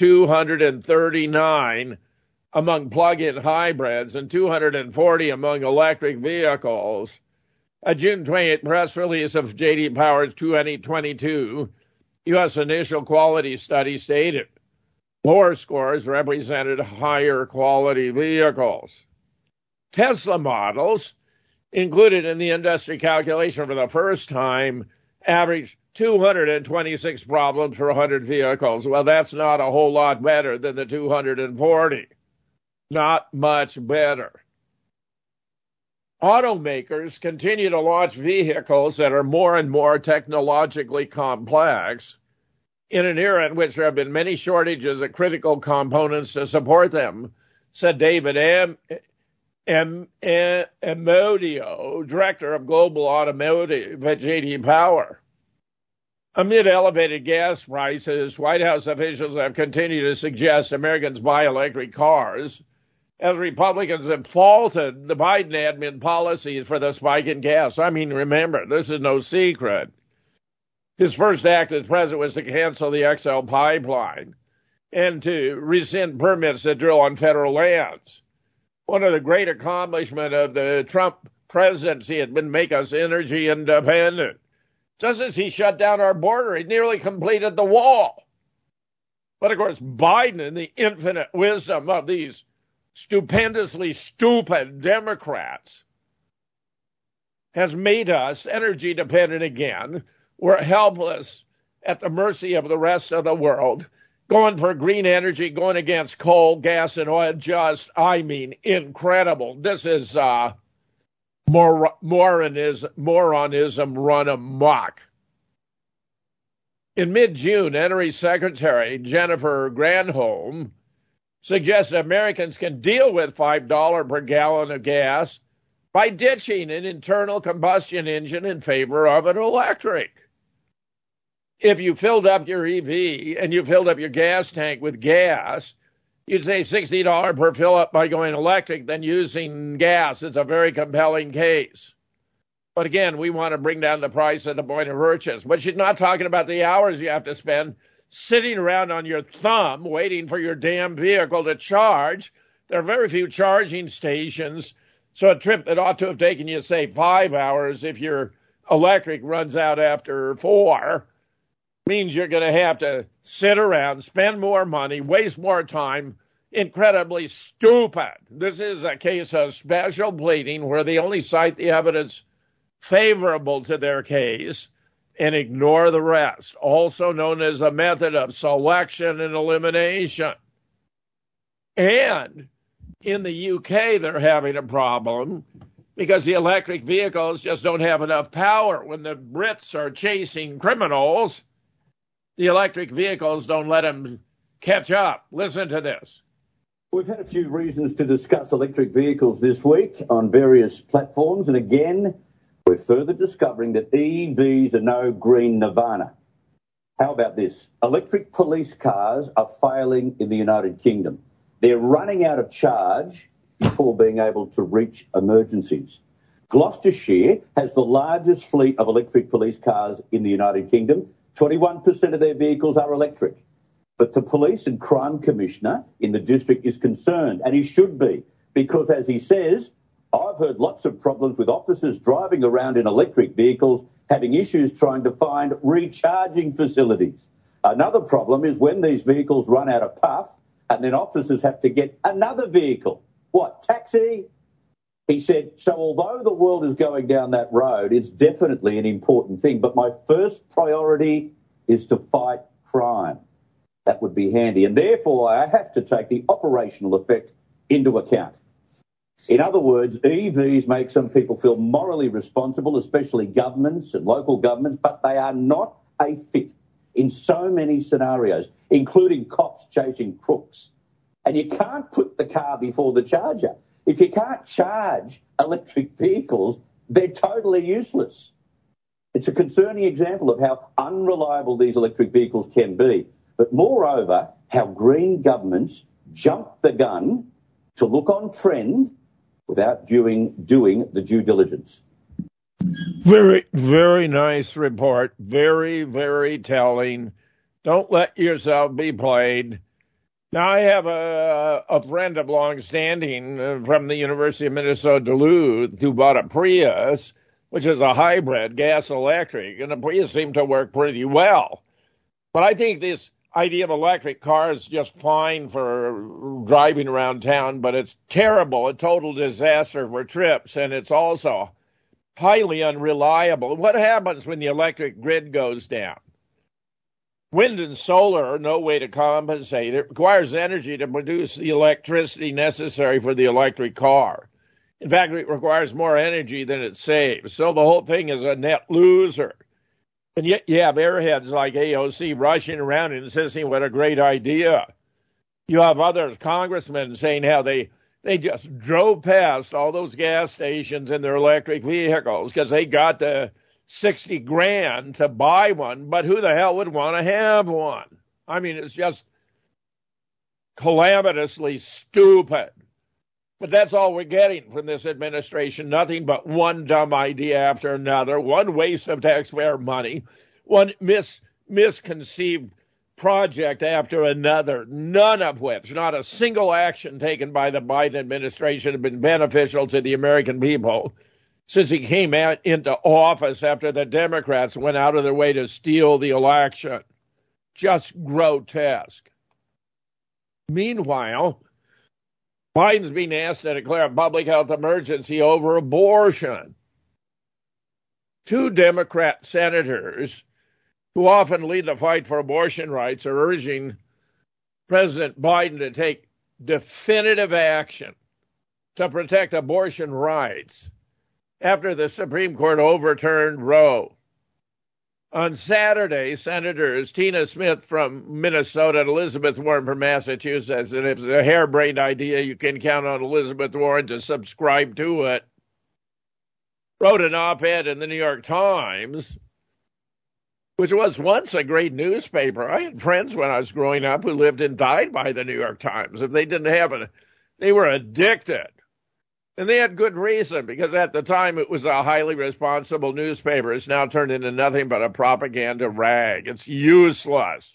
239 among plug-in hybrids and 240 among electric vehicles. A June 28 press release of J.D. Power's 2022 U.S. initial quality study stated lower scores represented higher quality vehicles. Tesla models, included in the industry calculation for the first time, averaged 226 problems per 100 vehicles. Well, that's not a whole lot better than the 240. Not much better. Automakers continue to launch vehicles that are more and more technologically complex in an era in which there have been many shortages of critical components to support them, said David Amodio, Director of Global Automotive at J.D. Power. Amid elevated gas prices, White House officials have continued to suggest Americans buy electric cars, as Republicans have faulted the Biden admin policies for the spike in gas. I mean, remember, this is no secret. His first act as president was to cancel the XL pipeline and to rescind permits to drill on federal lands. One of the great accomplishments of the Trump presidency had been to make us energy independent. Just as he shut down our border, he nearly completed the wall. But, of course, Biden, in the infinite wisdom of these stupendously stupid Democrats, has made us energy dependent again. We're helpless at the mercy of the rest of the world, going for green energy, going against coal, gas, and oil. Just, I mean, incredible. This is moronism run amok. In mid-June, Energy Secretary Jennifer Granholm suggested Americans can deal with $5 per gallon of gas by ditching an internal combustion engine in favor of an electric. If you filled up your EV and you filled up your gas tank with gas, you'd say $60 per fill-up by going electric than using gas. It's a very compelling case. But again, we want to bring down the price at the point of purchase. But she's not talking about the hours you have to spend sitting around on your thumb waiting for your damn vehicle to charge. There are very few charging stations, so a trip that ought to have taken you, say, 5 hours if your electric runs out after 4 means you're going to have to sit around, spend more money, waste more time. Incredibly stupid. This is a case of special pleading where they only cite the evidence favorable to their case and ignore the rest, also known as a method of selection and elimination. And in the UK, they're having a problem because the electric vehicles just don't have enough power. When the Brits are chasing criminals, the electric vehicles don't let them catch up. Listen to this. We've had a few reasons to discuss electric vehicles this week on various platforms, and again, we're further discovering that EVs are no green nirvana. How about this? Electric police cars are failing in the United Kingdom. They're running out of charge before being able to reach emergencies. Gloucestershire has the largest fleet of electric police cars in the United Kingdom. 21% of their vehicles are electric. But the Police and Crime Commissioner in the district is concerned, and he should be, because as he says, I've heard lots of problems with officers driving around in electric vehicles, having issues trying to find recharging facilities. Another problem is when these vehicles run out of puff, and then officers have to get another vehicle. What, taxi? He said, so although the world is going down that road, it's definitely an important thing, but my first priority is to fight crime. That would be handy, and therefore I have to take the operational effect into account. In other words, EVs make some people feel morally responsible, especially governments and local governments, but they are not a fit in so many scenarios, including cops chasing crooks. And you can't put the car before the charger. If you can't charge electric vehicles, they're totally useless. It's a concerning example of how unreliable these electric vehicles can be, but moreover, how green governments jump the gun to look on trend without doing the due diligence. Very, very nice report. Very, very telling. Don't let yourself be played. Now, I have a friend of long standing from the University of Minnesota Duluth who bought a Prius, which is a hybrid gas electric, and the Prius seemed to work pretty well. But I think this idea of electric cars is just fine for driving around town, but it's terrible, a total disaster for trips, and it's also highly unreliable. What happens when the electric grid goes down? Wind and solar are no way to compensate. It requires energy to produce the electricity necessary for the electric car. In fact, it requires more energy than it saves, so the whole thing is a net loser. And yet you have airheads like AOC rushing around and insisting what a great idea. You have other congressmen saying how they just drove past all those gas stations in their electric vehicles because they got the $60,000 to buy one, but who the hell would want to have one? I mean, it's just calamitously stupid. But that's all we're getting from this administration, nothing but one dumb idea after another, one waste of taxpayer money, one misconceived project after another, none of which, not a single action taken by the Biden administration has been beneficial to the American people since he came out into office after the Democrats went out of their way to steal the election. Just grotesque. Meanwhile, Biden's being asked to declare a public health emergency over abortion. Two Democrat senators who often lead the fight for abortion rights are urging President Biden to take definitive action to protect abortion rights after the Supreme Court overturned Roe. On Saturday, Senators Tina Smith from Minnesota and Elizabeth Warren from Massachusetts, and if it's a harebrained idea, you can count on Elizabeth Warren to subscribe to it, wrote an op-ed in the New York Times, which was once a great newspaper. I had friends when I was growing up who lived and died by the New York Times. If they didn't have it, they were addicted. And they had good reason, because at the time it was a highly responsible newspaper. It's now turned into nothing but a propaganda rag. It's useless.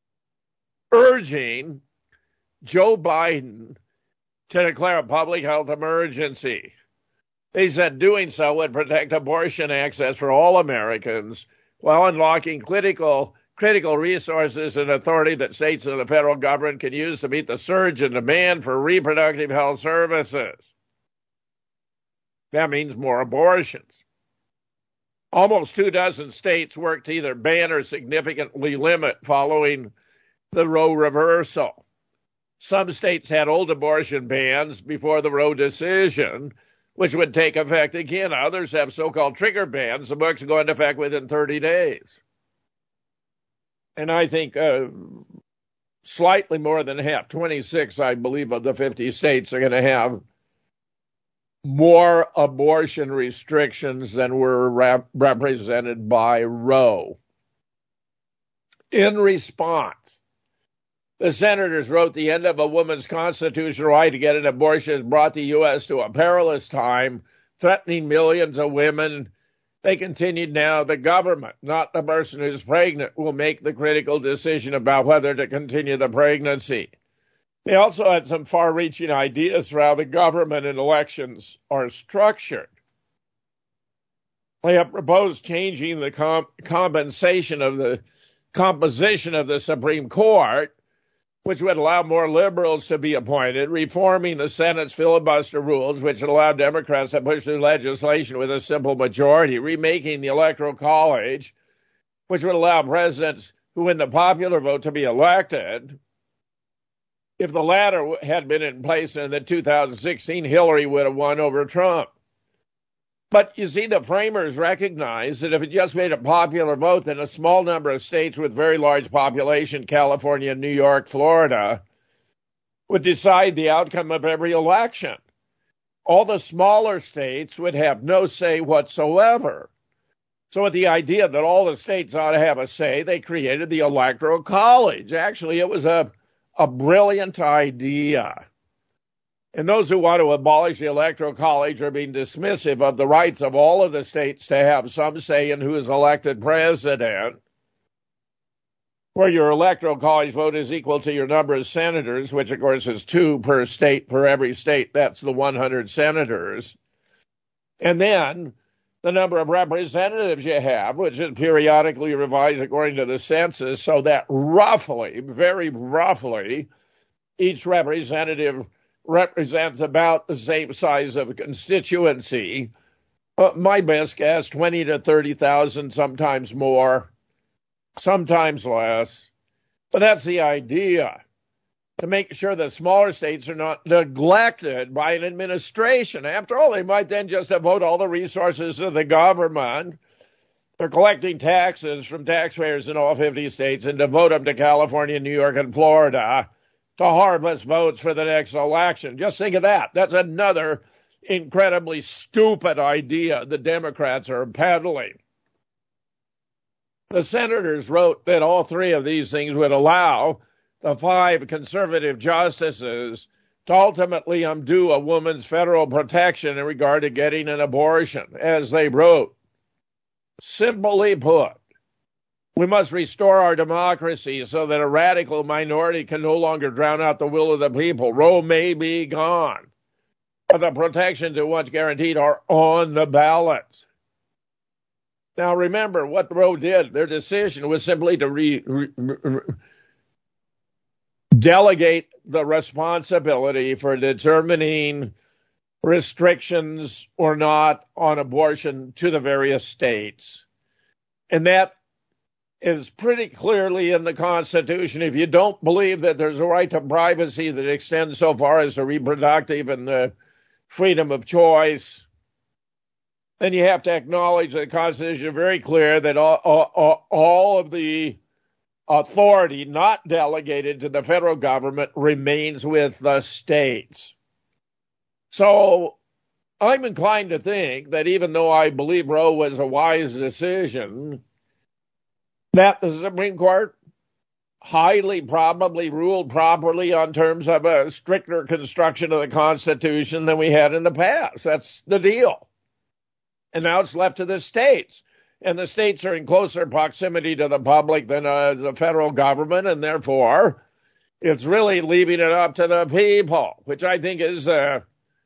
Urging Joe Biden to declare a public health emergency. They said doing so would protect abortion access for all Americans while unlocking critical resources and authority that states and the federal government can use to meet the surge in demand for reproductive health services. That means more abortions. Almost 24 states worked to either ban or significantly limit following the Roe reversal. Some states had old abortion bans before the Roe decision, which would take effect again. Others have so-called trigger bans. The books go into effect within 30 days. And I think slightly more than half, 26, I believe, of the 50 states are going to have more abortion restrictions than were represented by Roe. In response, the senators wrote, the end of a woman's constitutional right to get an abortion has brought the U.S. to a perilous time, threatening millions of women. They continued, now the government, not the person who's pregnant, will make the critical decision about whether to continue the pregnancy. They also had some far-reaching ideas for how the government and elections are structured. They have proposed changing the composition of the Supreme Court, which would allow more liberals to be appointed, reforming the Senate's filibuster rules, which would allow Democrats to push through legislation with a simple majority, remaking the Electoral College, which would allow presidents who win the popular vote to be elected. If the latter had been in place in the 2016, Hillary would have won over Trump. But you see, the framers recognized that if it just made a popular vote, then a small number of states with very large population, California, New York, Florida, would decide the outcome of every election. All the smaller states would have no say whatsoever. So with the idea that all the states ought to have a say, they created the Electoral College. Actually, it was a brilliant idea. And those who want to abolish the Electoral College are being dismissive of the rights of all of the states to have some say in who is elected president, where your Electoral College vote is equal to your number of senators, which, of course, is 2 per state, for every state. That's the 100 senators. And then the number of representatives you have, which is periodically revised according to the census, so that roughly, very roughly, each representative represents about the same size of a constituency. My best guess, 20 to 30,000, sometimes more, sometimes less. But that's the idea, to make sure that smaller states are not neglected by an administration. After all, they might then just devote all the resources of the government. They're collecting taxes from taxpayers in all 50 states and devote them to California, New York, and Florida to harvest votes for the next election. Just think of that. That's another incredibly stupid idea the Democrats are peddling. The senators wrote that all 3 of these things would allow the 5 conservative justices to ultimately undo a woman's federal protection in regard to getting an abortion. As they wrote, simply put, we must restore our democracy so that a radical minority can no longer drown out the will of the people. Roe may be gone, but the protections it once guaranteed are on the ballots. Now remember what Roe did. Their decision was simply to delegate the responsibility for determining restrictions or not on abortion to the various states. And that is pretty clearly in the Constitution. If you don't believe that there's a right to privacy that extends so far as to reproductive and the freedom of choice, then you have to acknowledge that the Constitution is very clear that all of the authority not delegated to the federal government remains with the states. So I'm inclined to think that even though I believe Roe was a wise decision, that the Supreme Court highly probably ruled properly on terms of a stricter construction of the Constitution than we had in the past. That's the deal. And now it's left to the states. And the states are in closer proximity to the public than the federal government, and therefore it's really leaving it up to the people, which I think is a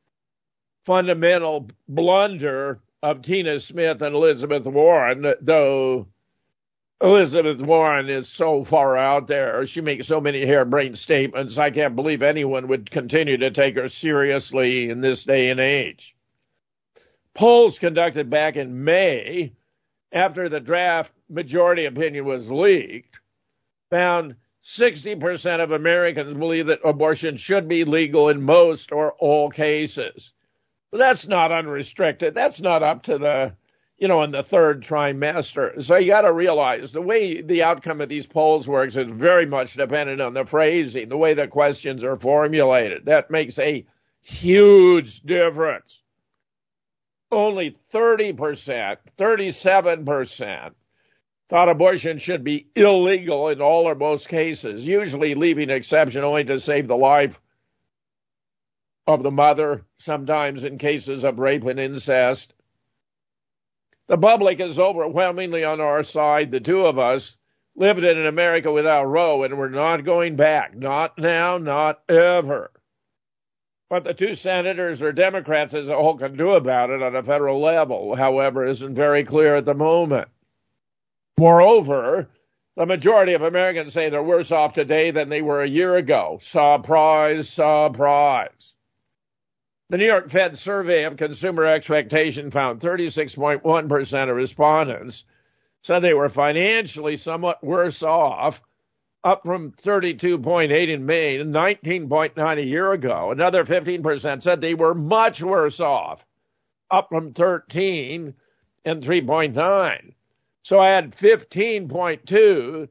fundamental blunder of Tina Smith and Elizabeth Warren, though Elizabeth Warren is so far out there. She makes so many harebrained statements. I can't believe anyone would continue to take her seriously in this day and age. Polls conducted back in May, after the draft majority opinion was leaked, found 60% of Americans believe that abortion should be legal in most or all cases. But that's not unrestricted. That's not up to the, in the third trimester. So you got to realize the way the outcome of these polls works is very much dependent on the phrasing, the way the questions are formulated. That makes a huge difference. Only 30%, 37% thought abortion should be illegal in all or most cases, usually leaving exception only to save the life of the mother, sometimes in cases of rape and incest. The public is overwhelmingly on our side. The two of us lived in an America without Roe, and we're not going back. Not now, not ever. What the two senators or Democrats as a whole can do about it on a federal level, however, isn't very clear at the moment. Moreover, the majority of Americans say they're worse off today than they were a year ago. Surprise, surprise. The New York Fed survey of consumer expectation found 36.1% of respondents said they were financially somewhat worse off, up from 32.8 in May and 19.9 a year ago. Another 15% said they were much worse off, up from 13 and 3.9. So I had 15.2 to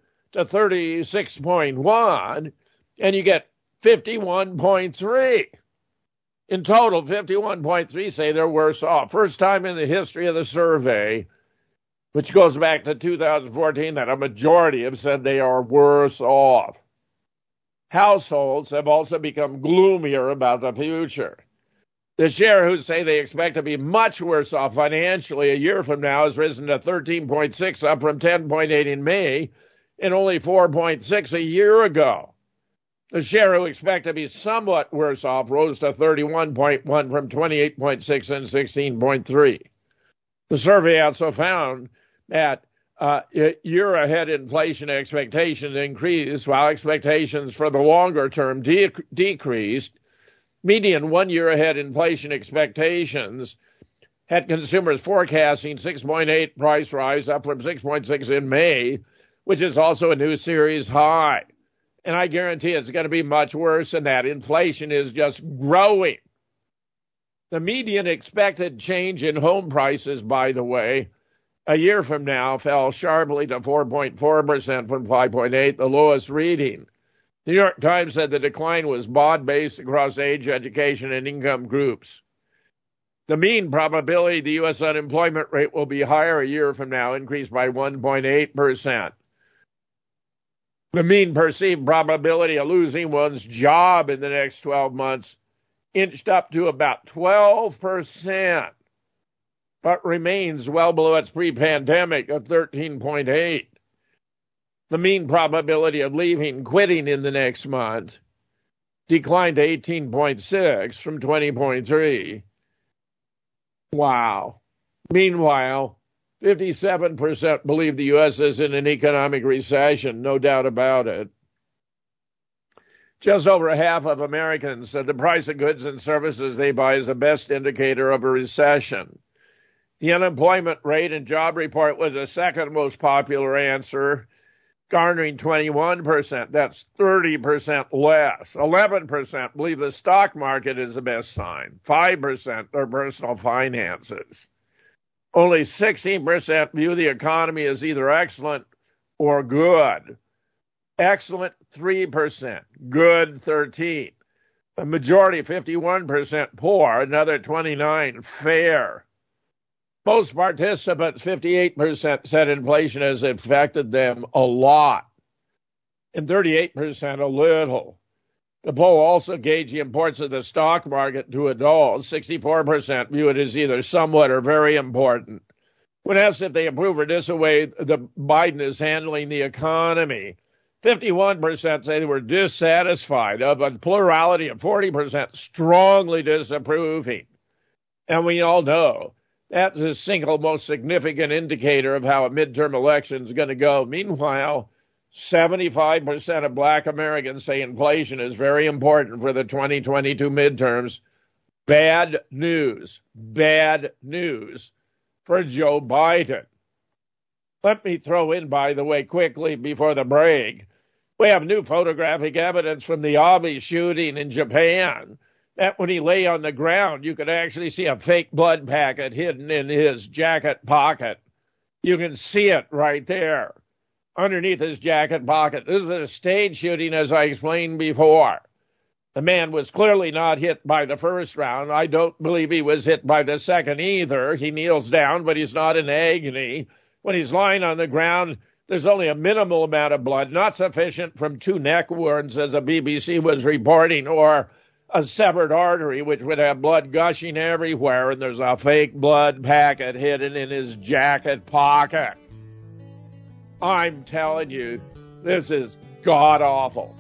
36.1, and you get 51.3. In total, 51.3 say they're worse off. First time in the history of the survey, which goes back to 2014, that a majority have said they are worse off. Households have also become gloomier about the future. The share who say they expect to be much worse off financially a year from now has risen to 13.6, up from 10.8 in May, and only 4.6 a year ago. The share who expect to be somewhat worse off rose to 31.1 from 28.6 and 16.3. The survey also found that year-ahead inflation expectations increased while expectations for the longer term decreased. Median one-year-ahead inflation expectations had consumers forecasting 6.8 price rise, up from 6.6 in May, which is also a new series high. And I guarantee it's going to be much worse than that. Inflation is just growing. The median expected change in home prices, by the way, a year from now fell sharply to 4.4% from 5.8, the lowest reading. The New York Times said the decline was broad-based across age, education, and income groups. The mean probability the U.S. unemployment rate will be higher a year from now increased by 1.8%. The mean perceived probability of losing one's job in the next 12 months inched up to about 12%, but remains well below its pre-pandemic of 13.8. The mean probability of quitting in the next month declined to 18.6 from 20.3. Wow. Meanwhile, 57% believe the U.S. is in an economic recession, no doubt about it. Just over half of Americans said the price of goods and services they buy is the best indicator of a recession. The unemployment rate and job report was the second most popular answer, garnering 21%. That's 30% less. 11% believe the stock market is the best sign. 5% their personal finances. Only 16% view the economy as either excellent or good. Excellent, 3%. Good, 13%. A majority, 51%, poor. Another 29%, fair. Most participants, 58%, said inflation has affected them a lot, and 38% a little. The poll also gauged the importance of the stock market to adults. 64% view it as either somewhat or very important. When asked if they approve or disapprove the Biden is handling the economy, 51% say they were dissatisfied, of a plurality of 40% strongly disapproving. And we all know that's the single most significant indicator of how a midterm election is going to go. Meanwhile, 75% of black Americans say inflation is very important for the 2022 midterms. Bad news for Joe Biden. Let me throw in, by the way, quickly before the break, we have new photographic evidence from the Abe shooting in Japan that when he lay on the ground, you could actually see a fake blood packet hidden in his jacket pocket. You can see it right there underneath his jacket pocket. This is a stage shooting, as I explained before. The man was clearly not hit by the first round. I don't believe he was hit by the second either. He kneels down, but he's not in agony. When he's lying on the ground, there's only a minimal amount of blood, not sufficient from 2 neck wounds, as the BBC was reporting, or a severed artery, which would have blood gushing everywhere, and there's a fake blood packet hidden in his jacket pocket. I'm telling you, this is god-awful.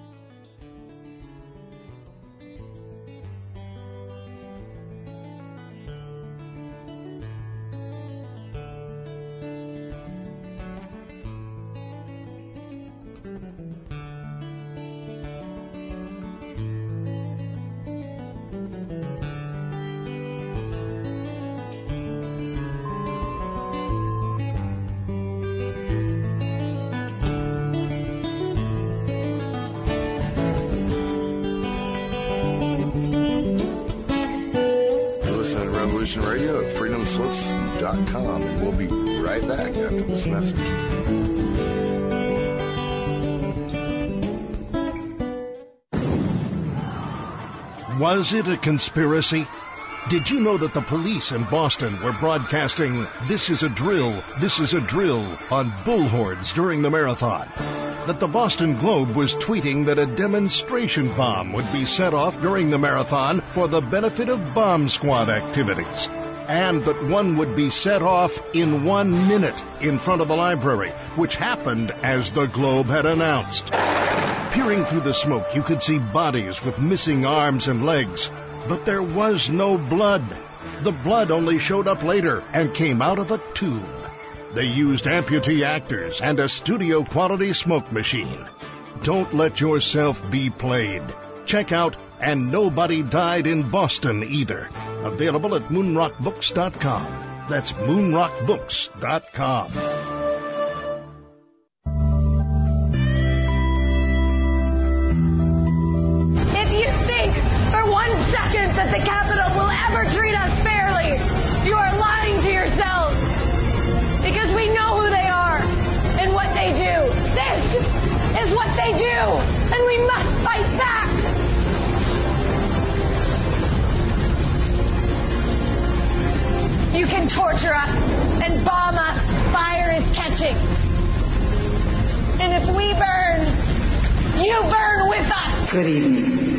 Radio at freedomslips.com, and we'll be right back after this message. Was it a conspiracy? Did you know that the police in Boston were broadcasting "This is a drill, this is a drill" on bullhorns during the marathon? That the Boston Globe was tweeting that a demonstration bomb would be set off during the marathon for the benefit of bomb squad activities, and that one would be set off in 1 minute in front of the library, which happened as the Globe had announced. Peering through the smoke, you could see bodies with missing arms and legs, but there was no blood. The blood only showed up later and came out of a tube. They used amputee actors and a studio-quality smoke machine. Don't let yourself be played. Check out And Nobody Died in Boston Either. Available at moonrockbooks.com. That's moonrockbooks.com. If you think for 1 second that the Capitol will ever treat us fairly, you are lying to yourselves. Because we know who they are and what they do. This is what they do, and we must fight back. You can torture us and bomb us. Fire is catching. And if we burn, you burn with us. Good evening.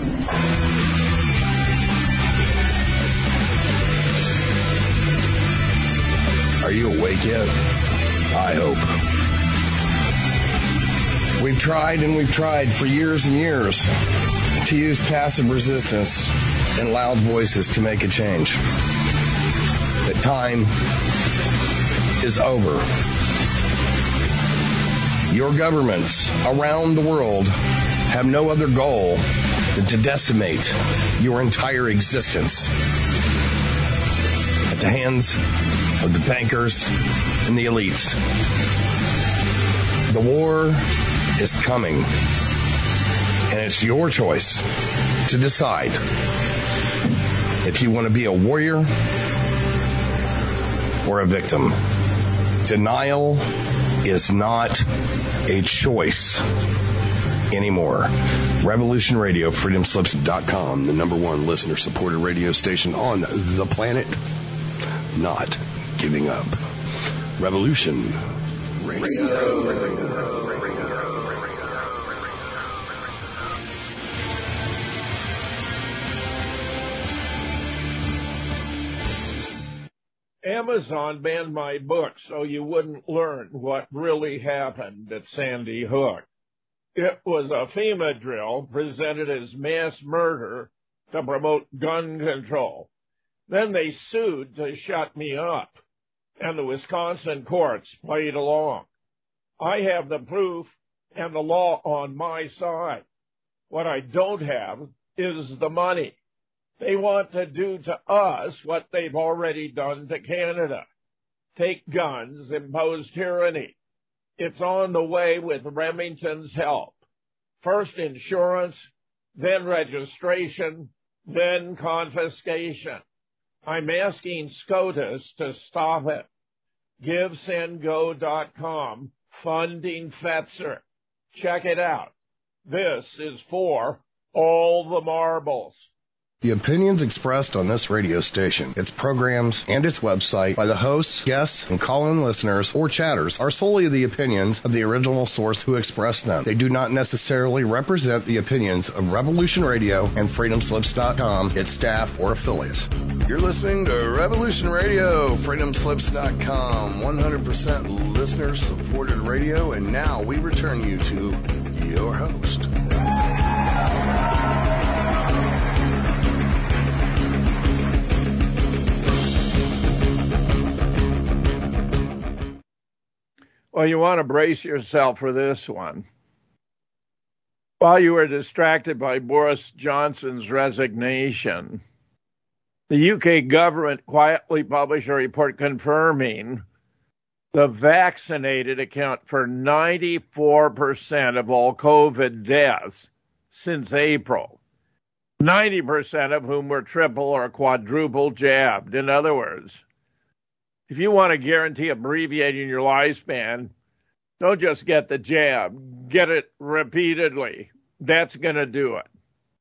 Are you awake yet? I hope. We've tried and we've tried for years and years to use passive resistance and loud voices to make a change. The time is over. Your governments around the world have no other goal than to decimate your entire existence at the hands of the bankers and the elites. The war is coming, and it's your choice to decide if you want to be a warrior or a victim. Denial is not a choice anymore. Revolution Radio, freedomslips.com, the number one listener-supported radio station on the planet. Not giving up. Revolution Radio. Amazon banned my book so you wouldn't learn what really happened at Sandy Hook. It was a FEMA drill presented as mass murder to promote gun control. Then they sued to shut me up, and the Wisconsin courts played along. I have the proof and the law on my side. What I don't have is the money. They want to do to us what they've already done to Canada. Take guns, impose tyranny. It's on the way with Remington's help. First insurance, then registration, then confiscation. I'm asking SCOTUS to stop it. GiveSendGo.com, funding Fetzer. Check it out. This is for all the marbles. The opinions expressed on this radio station, its programs, and its website by the hosts, guests, and call-in listeners or chatters are solely the opinions of the original source who expressed them. They do not necessarily represent the opinions of Revolution Radio and freedomslips.com, its staff, or affiliates. You're listening to Revolution Radio, freedomslips.com, 100% listener-supported radio, and now we return you to your host. Well, you want to brace yourself for this one. While you were distracted by Boris Johnson's resignation, the UK government quietly published a report confirming the vaccinated account for 94% of all COVID deaths since April, 90% of whom were triple or quadruple jabbed. In other words, if you want to guarantee abbreviating your lifespan, don't just get the jab, get it repeatedly. That's going to do it.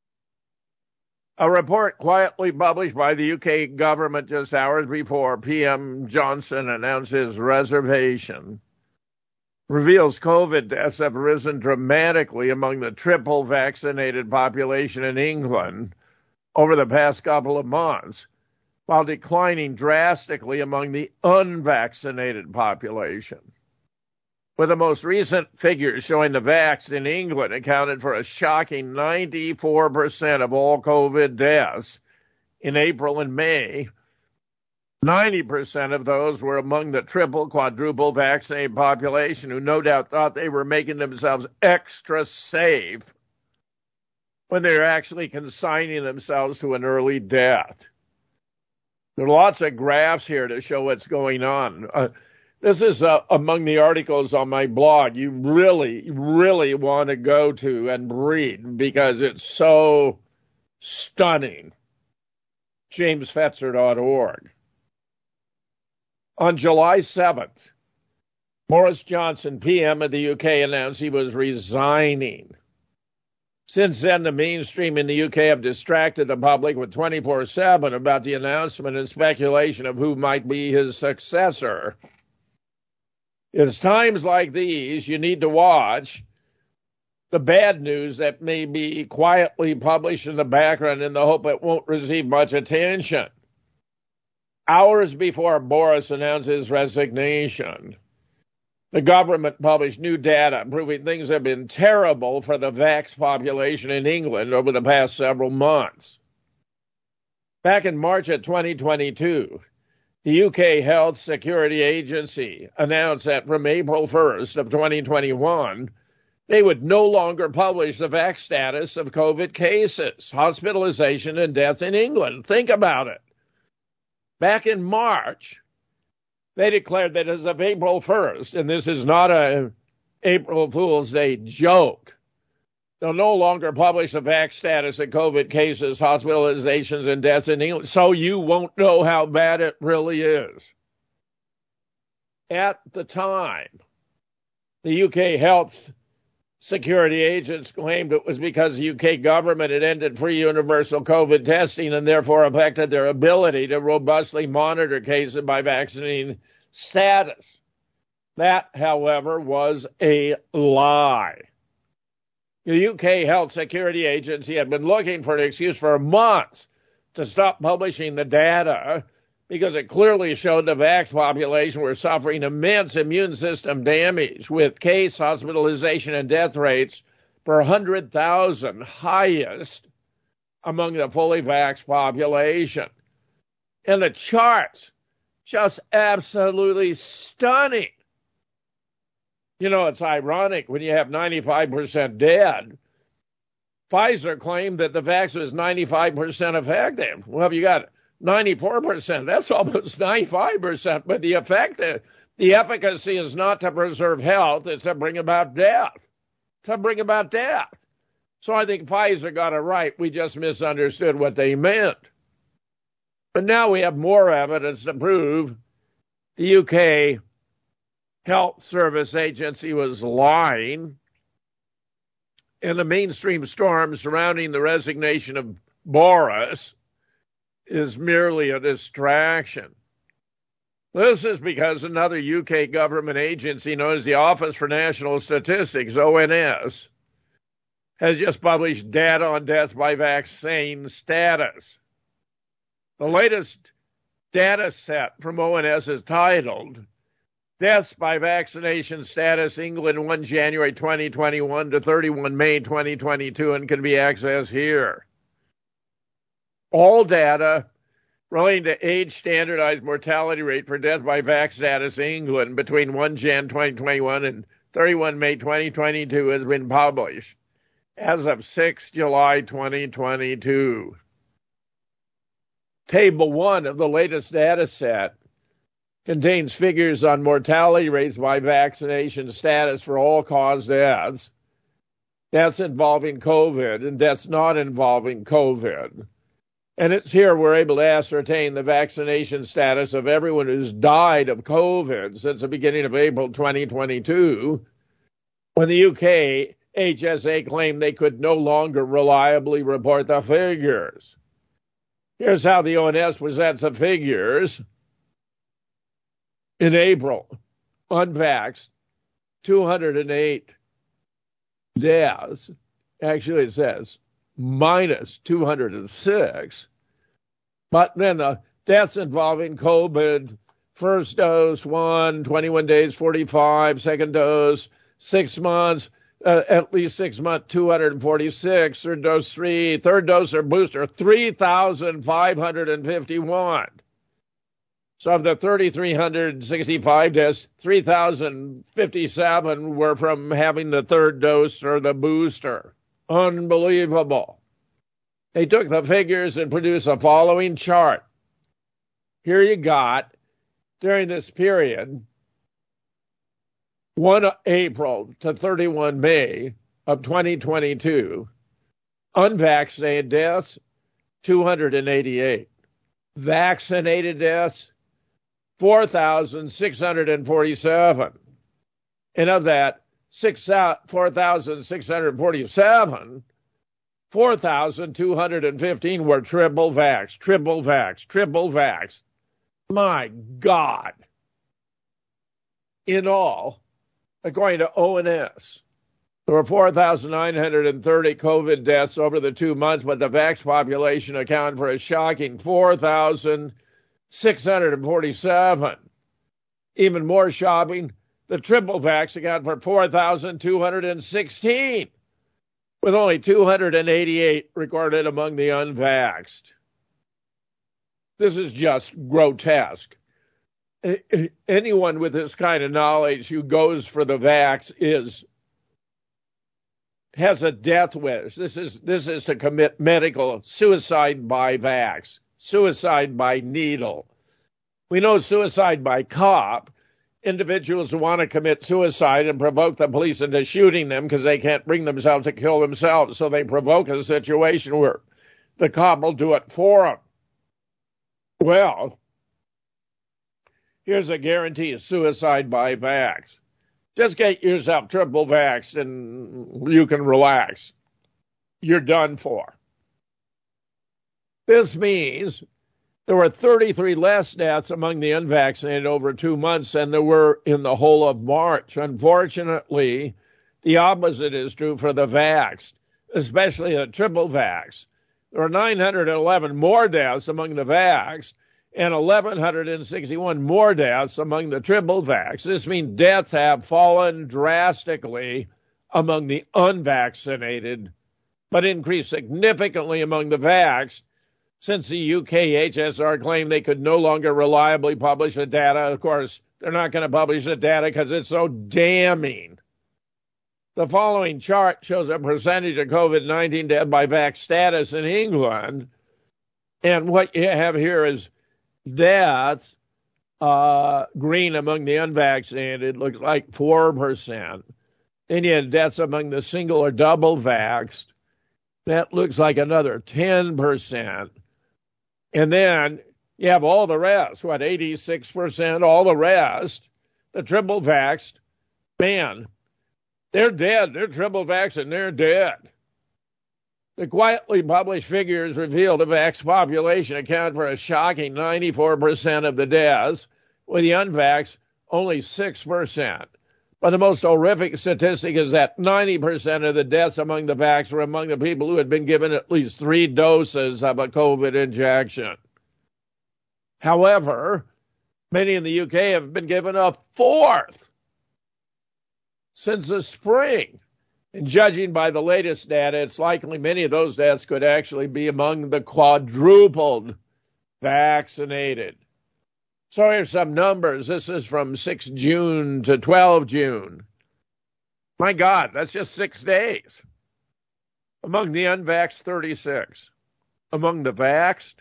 A report quietly published by the UK government just hours before PM Johnson announced his resignation reveals COVID deaths have risen dramatically among the triple vaccinated population in England over the past couple of months, while declining drastically among the unvaccinated population. With the most recent figures showing the vaxxed in England accounted for a shocking 94% of all COVID deaths in April and May. 90% of those were among the triple, quadruple vaccinated population who no doubt thought they were making themselves extra safe when they were actually consigning themselves to an early death. There are lots of graphs here to show what's going on. This is among the articles on my blog you really, really want to go to and read because it's so stunning. JamesFetzer.org. On July 7th, Boris Johnson, PM of the UK, announced he was resigning. Since then, the mainstream in the UK have distracted the public with 24/7 about the announcement and speculation of who might be his successor. It's times like these you need to watch the bad news that may be quietly published in the background in the hope it won't receive much attention. Hours before Boris announced his resignation, the government published new data proving things have been terrible for the vax population in England over the past several months. Back in March of 2022, the UK Health Security Agency announced that from April 1st of 2021, they would no longer publish the vax status of COVID cases, hospitalization, and death in England. Think about it. Back in March, they declared that as of April 1st, and this is not a April Fool's Day joke, they'll no longer publish the vax status of COVID cases, hospitalizations, and deaths in England, so you won't know how bad it really is. At the time, the UK Health Security agents claimed it was because the UK government had ended free universal COVID testing and therefore affected their ability to robustly monitor cases by vaccinating status. That, however, was a lie. The UK Health Security Agency had been looking for an excuse for months to stop publishing the data because it clearly showed the vax population were suffering immense immune system damage with case, hospitalization, and death rates per 100,000 highest among the fully vaxxed population. And the charts, just absolutely stunning. You know, it's ironic when you have 95% dead. Pfizer claimed that the vax was 95% effective. Well, if you got 94%, that's almost 95%. But the efficacy is not to preserve health, it's to bring about death. So I think Pfizer got it right. We just misunderstood what they meant. But now we have more evidence to prove the UK Health Service Agency was lying, and the mainstream storm surrounding the resignation of Boris is merely a distraction. This is because another UK government agency known as the Office for National Statistics, ONS, has just published data on deaths by vaccine status. The latest data set from ONS is titled Deaths by Vaccination Status England 1 January 2021 to 31 May 2022 and can be accessed here. All data relating to age standardized mortality rate for death by vax status in England between 1 Jan 2021 and 31 May 2022 has been published as of 6 July 2022. Table 1 of the latest data set contains figures on mortality rates by vaccination status for all-cause deaths, deaths involving COVID, and deaths not involving COVID. And it's here we're able to ascertain the vaccination status of everyone who's died of COVID since the beginning of April 2022, when the UK HSA claimed they could no longer reliably report the figures. Here's how the ONS presents the figures. In April, unvaxxed, 208 deaths. Actually, it says minus 206. But then the deaths involving COVID, first dose, 1, 21 days, 45, second dose, 6 months, at least 6 months, 246, third dose, 3, third dose or booster, 3,551. So of the 3,365 deaths, 3,057 were from having the third dose or the booster. Unbelievable. They took the figures and produced the following chart. Here you got, during this period, 1 April to 31 May of 2022, unvaccinated deaths, 288. Vaccinated deaths, 4,647. And of that 4,647, 4,215 were triple vax. My God. In all, according to ONS, there were 4,930 COVID deaths over the 2 months, but the vax population accounted for a shocking 4,647. Even more shocking, the triple vax accounted for 4,216, with only 288 recorded among the unvaxxed. This is just grotesque. Anyone with this kind of knowledge who goes for the vax is has a death wish. This is to commit medical suicide by vax, suicide by needle. We know suicide by cop. Individuals who want to commit suicide and provoke the police into shooting them because they can't bring themselves to kill themselves, so they provoke a situation where the cop will do it for them. Well, here's a guarantee of suicide by vax. Just get yourself triple vaxxed and you can relax. You're done for. This means there were 33 less deaths among the unvaccinated over 2 months than there were in the whole of March. Unfortunately, the opposite is true for the vaxxed, especially the triple vax. There were 911 more deaths among the vaxxed and 1,161 more deaths among the triple vax. This means deaths have fallen drastically among the unvaccinated, but increased significantly among the vaxxed since the UK HSR claimed they could no longer reliably publish the data. Of course, they're not going to publish the data because it's so damning. The following chart shows a percentage of COVID-19 death by vax status in England, and what you have here is deaths, green among the unvaccinated, looks like 4%. Then you have deaths among the single or double vaxxed. That looks like another 10%. And then you have all the rest, 86%, all the rest, the triple vaxxed, man, they're dead. They're triple vaxxed and they're dead. The quietly published figures reveal the vax population account for a shocking 94% of the deaths, with the unvaxxed only 6%. But the most horrific statistic is that 90% of the deaths among the vax were among the people who had been given at least 3 doses of a COVID injection. However, many in the UK have been given a 4th since the spring. And judging by the latest data, it's likely many of those deaths could actually be among the quadrupled vaccinated. So here's some numbers. This is from 6 June to 12 June. My God, that's just 6 days. Among the unvaxxed, 36. Among the vaxxed,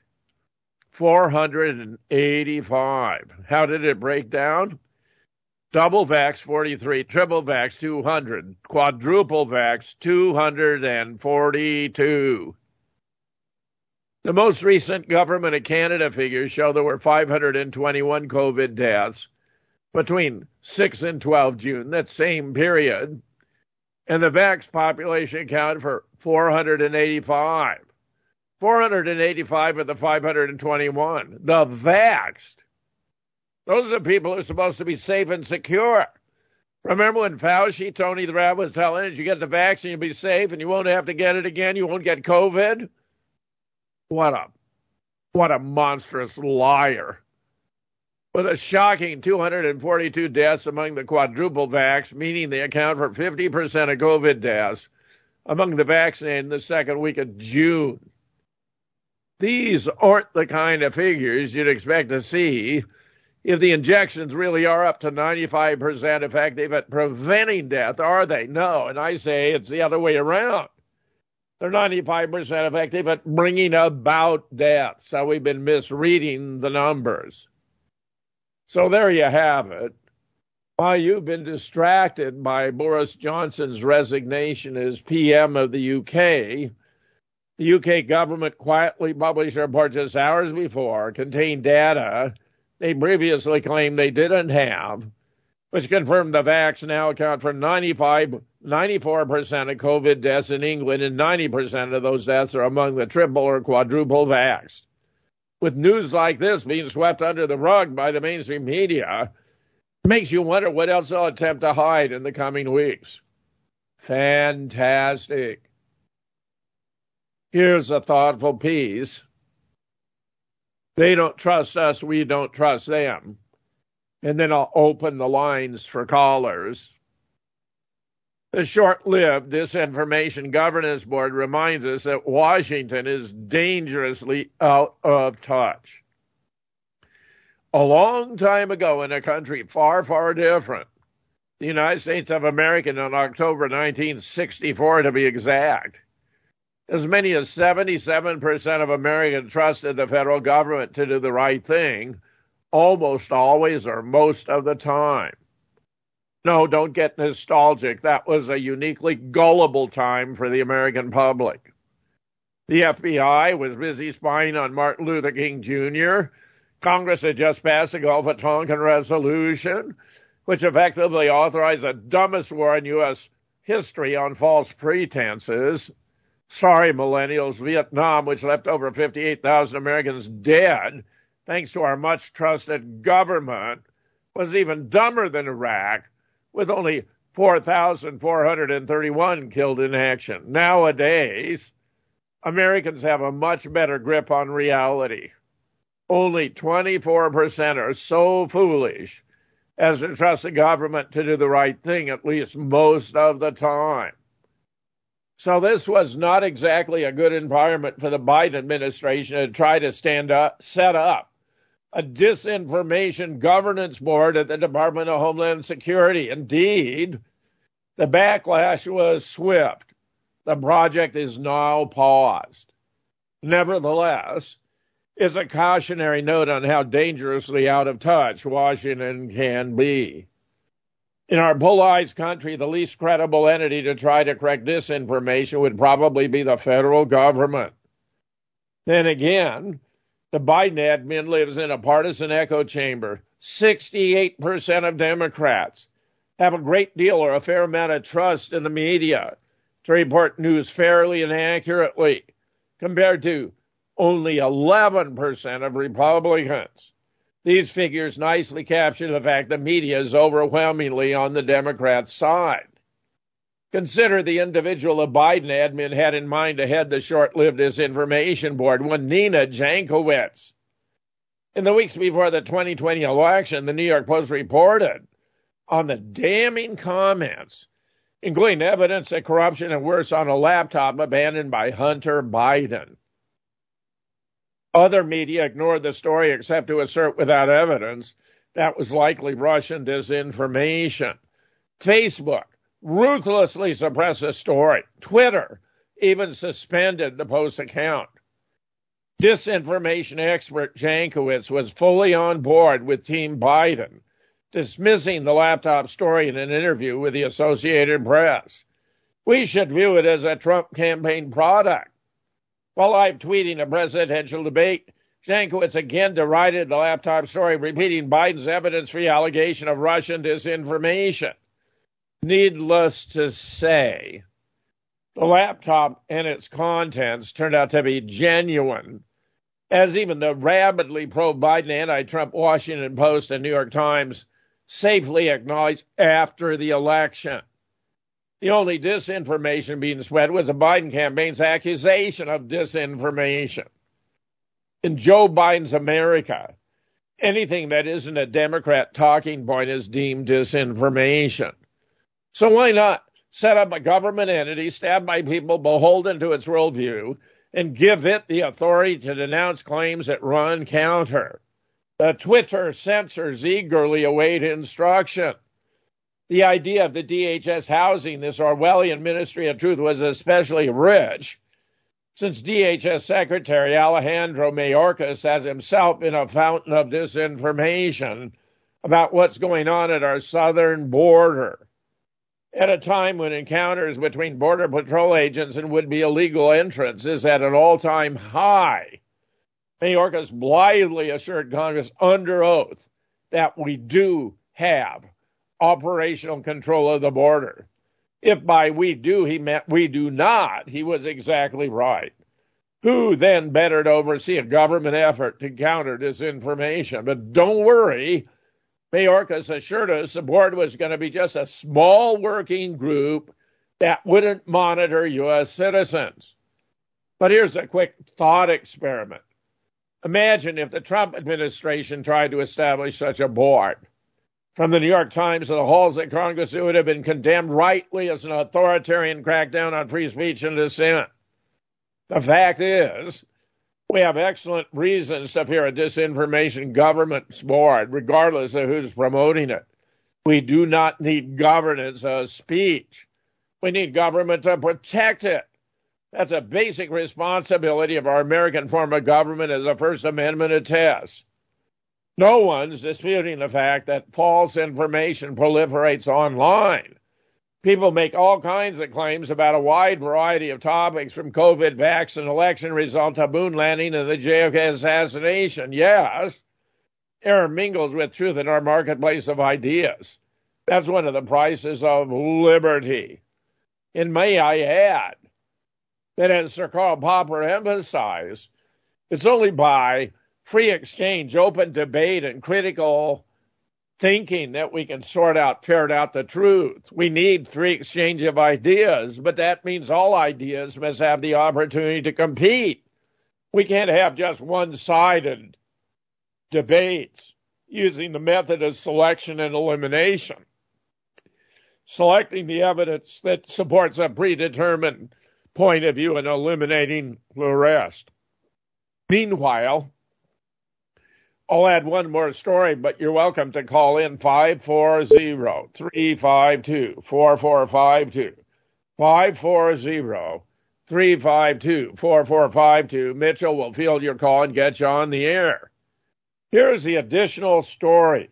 485. How did it break down? Double vax, 43. Triple vax, 200. Quadruple vax, 242. The most recent Government of Canada figures show there were 521 COVID deaths between 6 and 12 June, that same period. And the vax population accounted for 485. 485 of the 521. The vaxxed. Those are people who are supposed to be safe and secure. Remember when Fauci, Tony the Rat, was telling us you get the vaccine, you'll be safe, and you won't have to get it again, you won't get COVID? What a monstrous liar. With a shocking 242 deaths among the quadruple vax, meaning they account for 50% of COVID deaths among the vaccinated in the second week of June. These aren't the kind of figures you'd expect to see if the injections really are up to 95% effective at preventing death, are they? No, and I say it's the other way around. They're 95% effective at bringing about death, so we've been misreading the numbers. So there you have it. While you've been distracted by Boris Johnson's resignation as PM of the UK government quietly published a report just hours before, contained data they previously claimed they didn't have, which confirmed the vax now account for 94% of COVID deaths in England, and 90% of those deaths are among the triple or quadruple vaxxed. With news like this being swept under the rug by the mainstream media, it makes you wonder what else they'll attempt to hide in the coming weeks. Fantastic. Here's a thoughtful piece. They don't trust us, we don't trust them. And then I'll open the lines for callers. The short-lived Disinformation Governance Board reminds us that Washington is dangerously out of touch. A long time ago in a country far, far different, the United States of America in October 1964 to be exact. As many as 77% of Americans trusted the federal government to do the right thing, almost always or most of the time. No, don't get nostalgic. That was a uniquely gullible time for the American public. The FBI was busy spying on Martin Luther King Jr. Congress had just passed the Gulf of Tonkin Resolution, which effectively authorized the dumbest war in U.S. history on false pretenses. Sorry, millennials, Vietnam, which left over 58,000 Americans dead, thanks to our much-trusted government, was even dumber than Iraq, with only 4,431 killed in action. Nowadays, Americans have a much better grip on reality. Only 24% are so foolish as to trust the government to do the right thing, at least most of the time. So this was not exactly a good environment for the Biden administration to try to set up a disinformation governance board at the Department of Homeland Security. Indeed, the backlash was swift. The project is now paused. Nevertheless, it's a cautionary note on how dangerously out of touch Washington can be. In our polarized country, the least credible entity to try to correct disinformation would probably be the federal government. Then again, the Biden admin lives in a partisan echo chamber. 68% of Democrats have a great deal or a fair amount of trust in the media to report news fairly and accurately, compared to only 11% of Republicans. These figures nicely capture the fact the media is overwhelmingly on the Democrats' side. Consider the individual the Biden admin had in mind to head the short-lived disinformation board, one Nina Jankowicz. In the weeks before the 2020 election, the New York Post reported on the damning comments, including evidence of corruption and worse on a laptop abandoned by Hunter Biden. Other media ignored the story except to assert without evidence that was likely Russian disinformation. Facebook ruthlessly suppressed the story. Twitter even suspended the Post account. Disinformation expert Jankowicz was fully on board with Team Biden, dismissing the laptop story in an interview with the Associated Press. We should view it as a Trump campaign product. While live tweeting a presidential debate, Jankowicz again derided the laptop story, repeating Biden's evidence-free allegation of Russian disinformation. Needless to say, the laptop and its contents turned out to be genuine, as even the rabidly pro-Biden anti-Trump Washington Post and New York Times safely acknowledged after the election. The only disinformation being spread was the Biden campaign's accusation of disinformation. In Joe Biden's America, anything that isn't a Democrat talking point is deemed disinformation. So why not set up a government entity staffed by people beholden to its worldview and give it the authority to denounce claims that run counter? The Twitter censors eagerly await instruction. The idea of the DHS housing this Orwellian Ministry of Truth was especially rich, since DHS Secretary Alejandro Mayorkas has himself been a fountain of disinformation about what's going on at our southern border. At a time when encounters between Border Patrol agents and would-be illegal entrants is at an all-time high, Mayorkas blithely assured Congress under oath that we do have operational control of the border. If by we do he meant we do not, he was exactly right. Who then better to oversee a government effort to counter disinformation? But don't worry, Mayorkas assured us the board was going to be just a small working group that wouldn't monitor U.S. citizens. But here's a quick thought experiment. Imagine if the Trump administration tried to establish such a board. From the New York Times to the halls of Congress, it would have been condemned rightly as an authoritarian crackdown on free speech and dissent. The fact is, we have excellent reasons to fear a disinformation government board, regardless of who's promoting it. We do not need governance of speech. We need government to protect it. That's a basic responsibility of our American form of government, as the First Amendment attests. No one's disputing the fact that false information proliferates online. People make all kinds of claims about a wide variety of topics, from COVID, vaccine, election result to moon landing and the JFK assassination. Yes, error mingles with truth in our marketplace of ideas. That's one of the prices of liberty. And may I add that, as Sir Karl Popper emphasized, it's only by free exchange, open debate, and critical thinking that we can ferret out the truth. We need free exchange of ideas, but that means all ideas must have the opportunity to compete. We can't have just one-sided debates using the method of selection and elimination. Selecting the evidence that supports a predetermined point of view and eliminating the rest. Meanwhile, I'll add one more story, but you're welcome to call in 540-352-4452. 540-352-4452. Mitchell will field your call and get you on the air. Here's the additional story.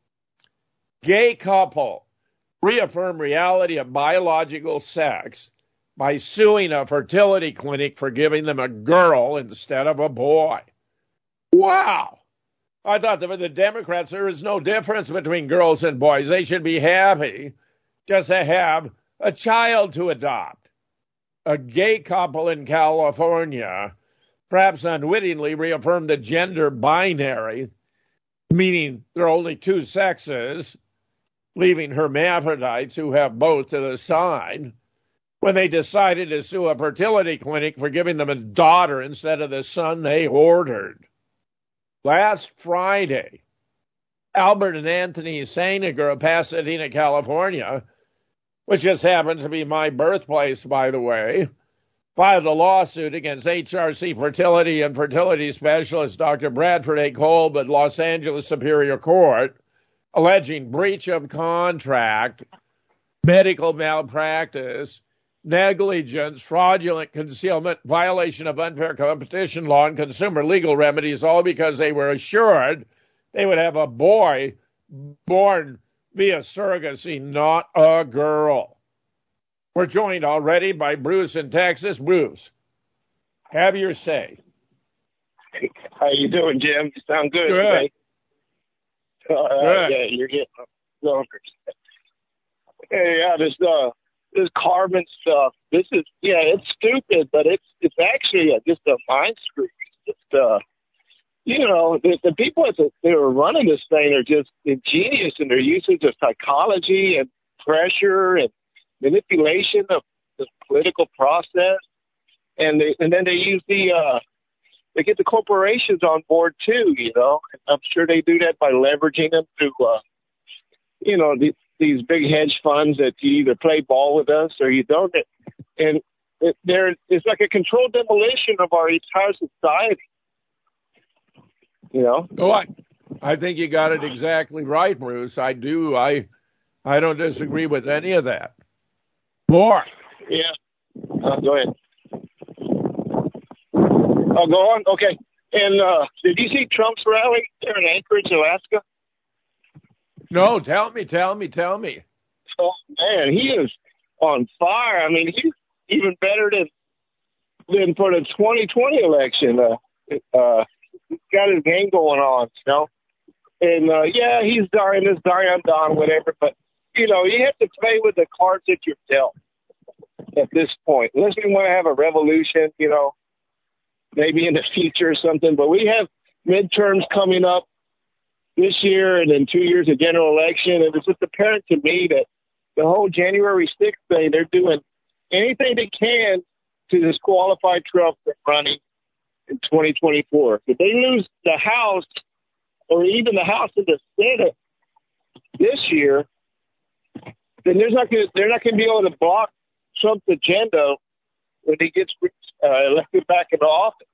Gay couple reaffirm reality of biological sex by suing a fertility clinic for giving them a girl instead of a boy. Wow! I thought that for the Democrats there is no difference between girls and boys. They should be happy just to have a child to adopt. A gay couple in California, perhaps unwittingly, reaffirmed the gender binary, meaning there are only two sexes, leaving hermaphrodites who have both to the side, when they decided to sue a fertility clinic for giving them a daughter instead of the son they ordered. Last Friday, Albert and Anthony Saniger of Pasadena, California, which just happens to be my birthplace, by the way, filed a lawsuit against HRC Fertility and fertility specialist Dr. Bradford A. Kolb at Los Angeles Superior Court, alleging breach of contract, medical malpractice, negligence, fraudulent concealment, violation of unfair competition law, and consumer legal remedies, all because they were assured they would have a boy born via surrogacy, not a girl. We're joined already by Bruce in Texas. Bruce, have your say. How you doing, Jim? You sound good. Good. Good. Yeah, you're getting numbers. Hey, yeah, this carbon stuff. This is, it's stupid, but it's actually just a mind screw. It's just, the people that are running this thing are just ingenious in their usage of psychology and pressure and manipulation of the political process, and then they use they get the corporations on board too. I'm sure they do that by leveraging them through, these big hedge funds that you either play ball with us or you don't. And it's like a controlled demolition of our entire society. Oh, I think you got it exactly right, Bruce. I do. I don't disagree with any of that. More. Yeah. Go ahead. Oh, go on. Okay. And did you see Trump's rally there in Anchorage, Alaska? No, tell me. Oh, man, he is on fire. I mean, he's even better than for the 2020 election. He's got his game going on, And, he's dying this, dying Don, whatever. But, you have to play with the cards that you're dealt at this point. Unless we want to have a revolution, maybe in the future or something. But we have midterms coming up this year and in 2 years a general election. And it's just apparent to me that the whole January 6th thing, they're doing anything they can to disqualify Trump from running in 2024. If they lose the House or even the House and the Senate this year, then they're not going to be able to block Trump's agenda when he gets elected back into office.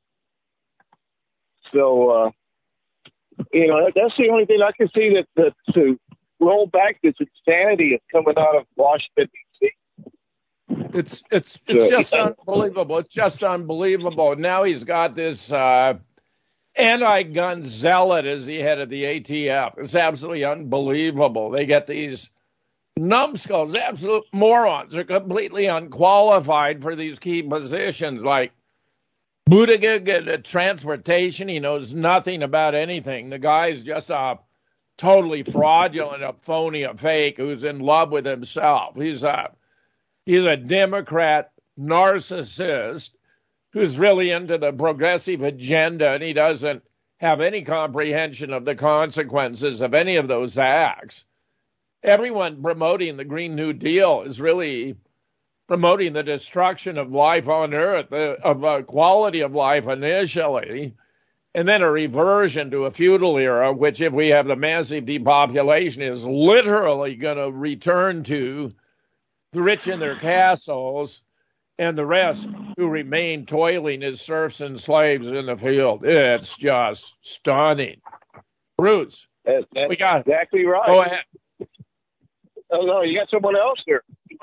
So, that's the only thing I can see that to roll back this insanity of coming out of Washington, D.C. It's just unbelievable. It's just unbelievable. Now he's got this anti-gun zealot as the head of the ATF. It's absolutely unbelievable. They get these numbskulls, absolute morons. They're completely unqualified for these key positions, like Buttigieg at transportation. He knows nothing about anything. The guy's just a totally fraudulent, a phony, a fake who's in love with himself. He's a Democrat narcissist who's really into the progressive agenda, and he doesn't have any comprehension of the consequences of any of those acts. Everyone promoting the Green New Deal is really promoting the destruction of life on Earth, of quality of life initially, and then a reversion to a feudal era, which, if we have the massive depopulation, is literally going to return to the rich in their castles and the rest who remain toiling as serfs and slaves in the field. It's just stunning. Bruce, that's we got exactly right. Go ahead. Oh, no, you got someone else here.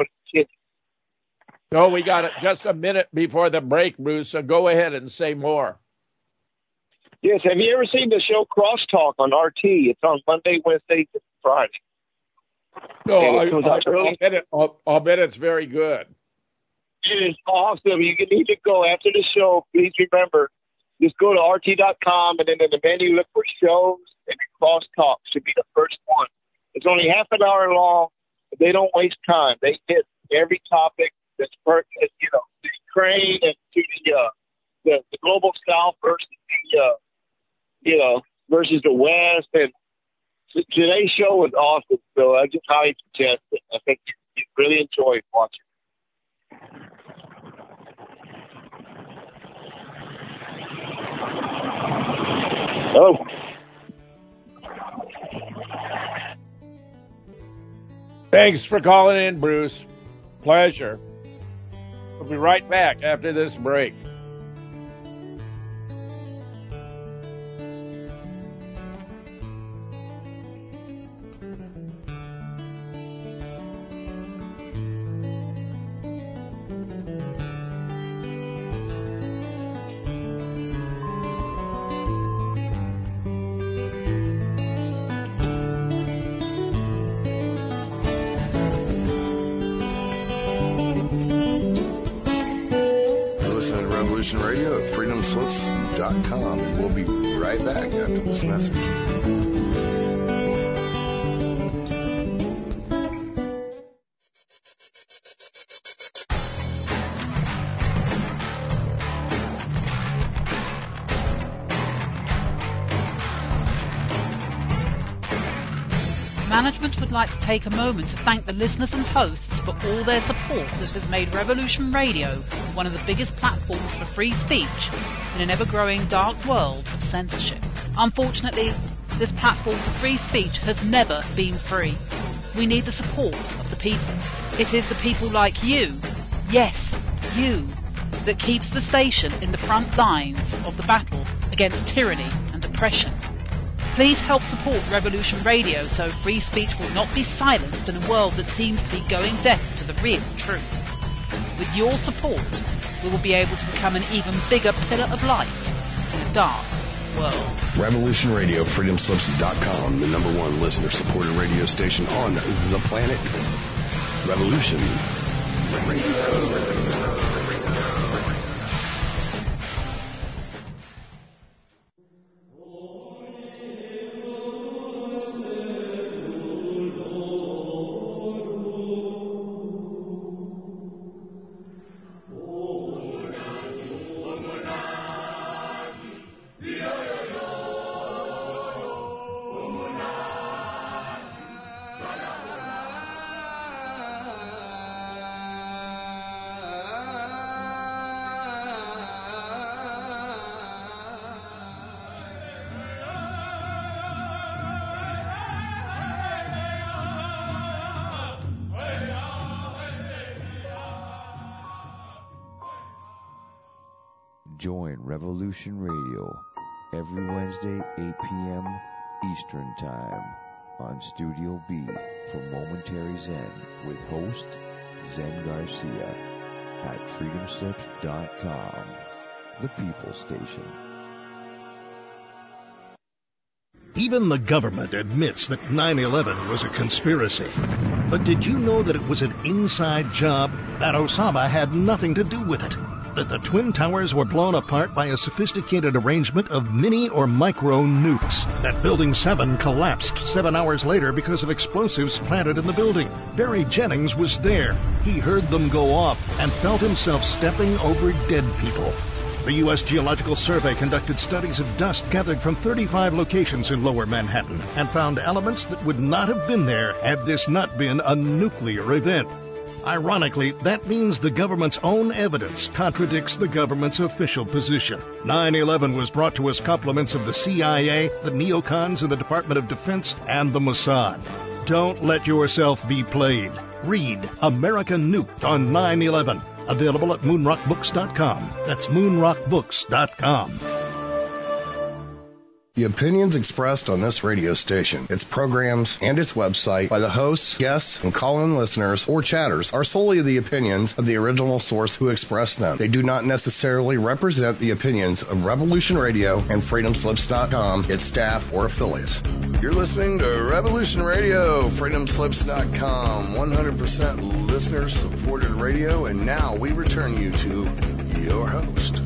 No, we got it just a minute before the break, Bruce, so go ahead and say more. Yes, have you ever seen the show Crosstalk on RT? It's on Monday, Wednesday, and Friday. No, I'll bet it's very good. It is awesome. You need to go after the show. Please remember, just go to RT.com, and then in the menu, look for shows, and Crosstalk should be the first one. It's only half an hour long. But they don't waste time. They hit every topic that's pertinent, the Ukraine and to the global South versus versus the West. And today's show was awesome. So I just highly suggest it. I think you really enjoy watching. Oh. Thanks for calling in, Bruce. Pleasure. We'll be right back after this break. Radio at freedomslips.com, and we'll be right back after this message. Management would like to take a moment to thank the listeners and hosts for all their support that has made Revolution Radio one of the biggest platforms for free speech in an ever-growing dark world of censorship. Unfortunately, this platform for free speech has never been free. We need the support of the people. It is the people like you, yes, you, that keeps the station in the front lines of the battle against tyranny and oppression. Please help support Revolution Radio so free speech will not be silenced in a world that seems to be going deaf to the real truth. With your support, we will be able to become an even bigger pillar of light in a dark world. Revolution Radio, freedomslips.com, the #1 listener-supported radio station on the planet. Revolution Radio. Join Revolution Radio every Wednesday, 8 p.m. Eastern Time on Studio B for Momentary Zen with host Zen Garcia at freedomslips.com, the People Station. Even the government admits that 9/11 was a conspiracy. But did you know that it was an inside job? That Osama had nothing to do with it? That the Twin Towers were blown apart by a sophisticated arrangement of mini or micro nukes? That Building 7 collapsed 7 hours later because of explosives planted in the building? Barry Jennings was there. He heard them go off and felt himself stepping over dead people. The U.S. Geological Survey conducted studies of dust gathered from 35 locations in Lower Manhattan and found elements that would not have been there had this not been a nuclear event. Ironically, that means the government's own evidence contradicts the government's official position. 9/11 was brought to us compliments of the CIA, the neocons in the Department of Defense, and the Mossad. Don't let yourself be played. Read America Nuked on 9/11. Available at moonrockbooks.com. That's moonrockbooks.com. The opinions expressed on this radio station, its programs, and its website by the hosts, guests, and call-in listeners or chatters are solely the opinions of the original source who expressed them. They do not necessarily represent the opinions of Revolution Radio and freedomslips.com, its staff, or affiliates. You're listening to Revolution Radio, freedomslips.com, 100% listener-supported radio, and now we return you to your host.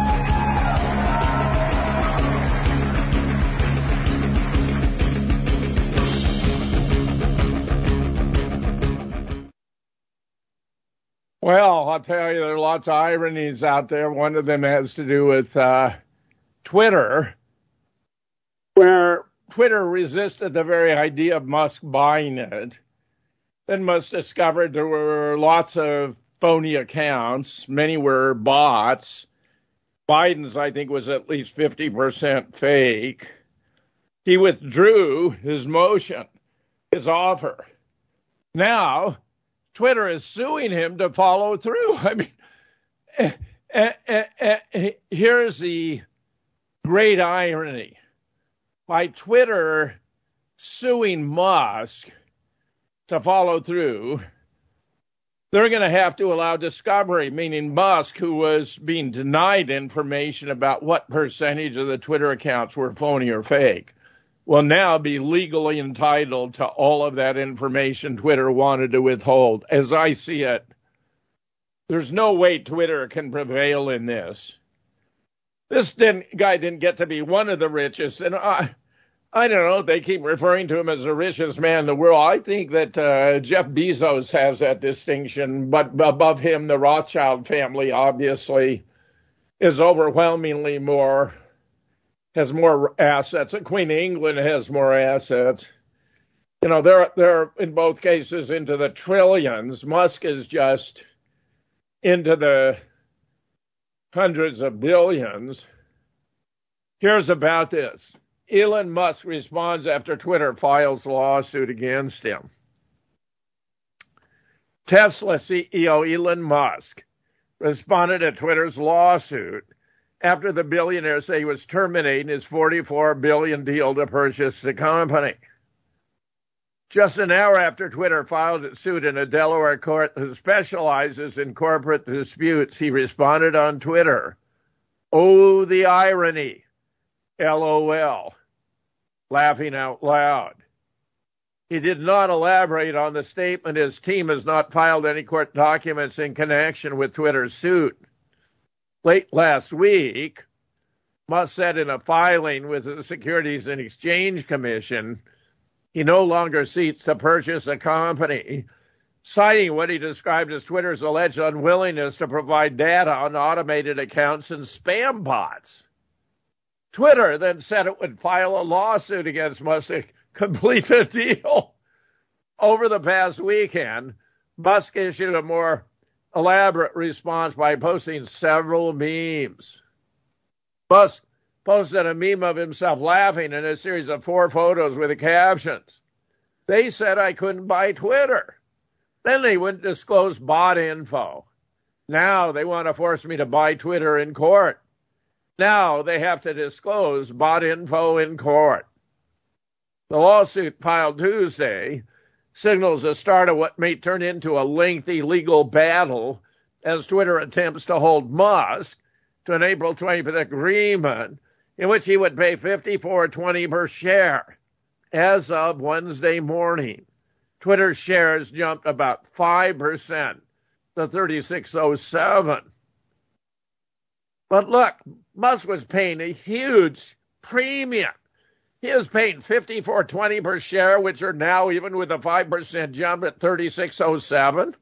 Well, I'll tell you, there are lots of ironies out there. One of them has to do with Twitter, where Twitter resisted the very idea of Musk buying it. Then Musk discovered there were lots of phony accounts. Many were bots. Biden's, I think, was at least 50% fake. He withdrew his motion, his offer. Now, Twitter is suing him to follow through. I mean, here's the great irony. By Twitter suing Musk to follow through, they're going to have to allow discovery, meaning Musk, who was being denied information about what percentage of the Twitter accounts were phony or fake, will now be legally entitled to all of that information Twitter wanted to withhold. As I see it, there's no way Twitter can prevail in this. This guy didn't get to be one of the richest, and I don't know, they keep referring to him as the richest man in the world. I think that Jeff Bezos has that distinction, but above him, the Rothschild family obviously is overwhelmingly has more assets. And Queen of England has more assets. You know, they're in both cases into the trillions. Musk is just into the hundreds of billions. Here's about this. Elon Musk responds after Twitter files lawsuit against him. Tesla CEO Elon Musk responded to Twitter's lawsuit after the billionaire said he was terminating his $44 billion deal to purchase the company. Just an hour after Twitter filed its suit in a Delaware court that specializes in corporate disputes, he responded on Twitter, "Oh, the irony, LOL, laughing out loud." He did not elaborate on the statement. His team has not filed any court documents in connection with Twitter's suit. Late last week, Musk said in a filing with the Securities and Exchange Commission, he no longer seeks to purchase a company, citing what he described as Twitter's alleged unwillingness to provide data on automated accounts and spam bots. Twitter then said it would file a lawsuit against Musk to complete the deal. Over the past weekend, Musk issued a more elaborate response by posting several memes. Musk posted a meme of himself laughing in a series of 4 photos with the captions, "They said I couldn't buy Twitter. Then they wouldn't disclose bot info. Now they want to force me to buy Twitter in court. Now they have to disclose bot info in court." The lawsuit filed Tuesday signals the start of what may turn into a lengthy legal battle as Twitter attempts to hold Musk to an April 25th agreement in which he would pay $54.20 per share. As of Wednesday morning, Twitter shares jumped about 5% to $36.07. But look, Musk was paying a huge premium. He is paying $54.20 per share, which are now, even with a 5% jump, at $36.07.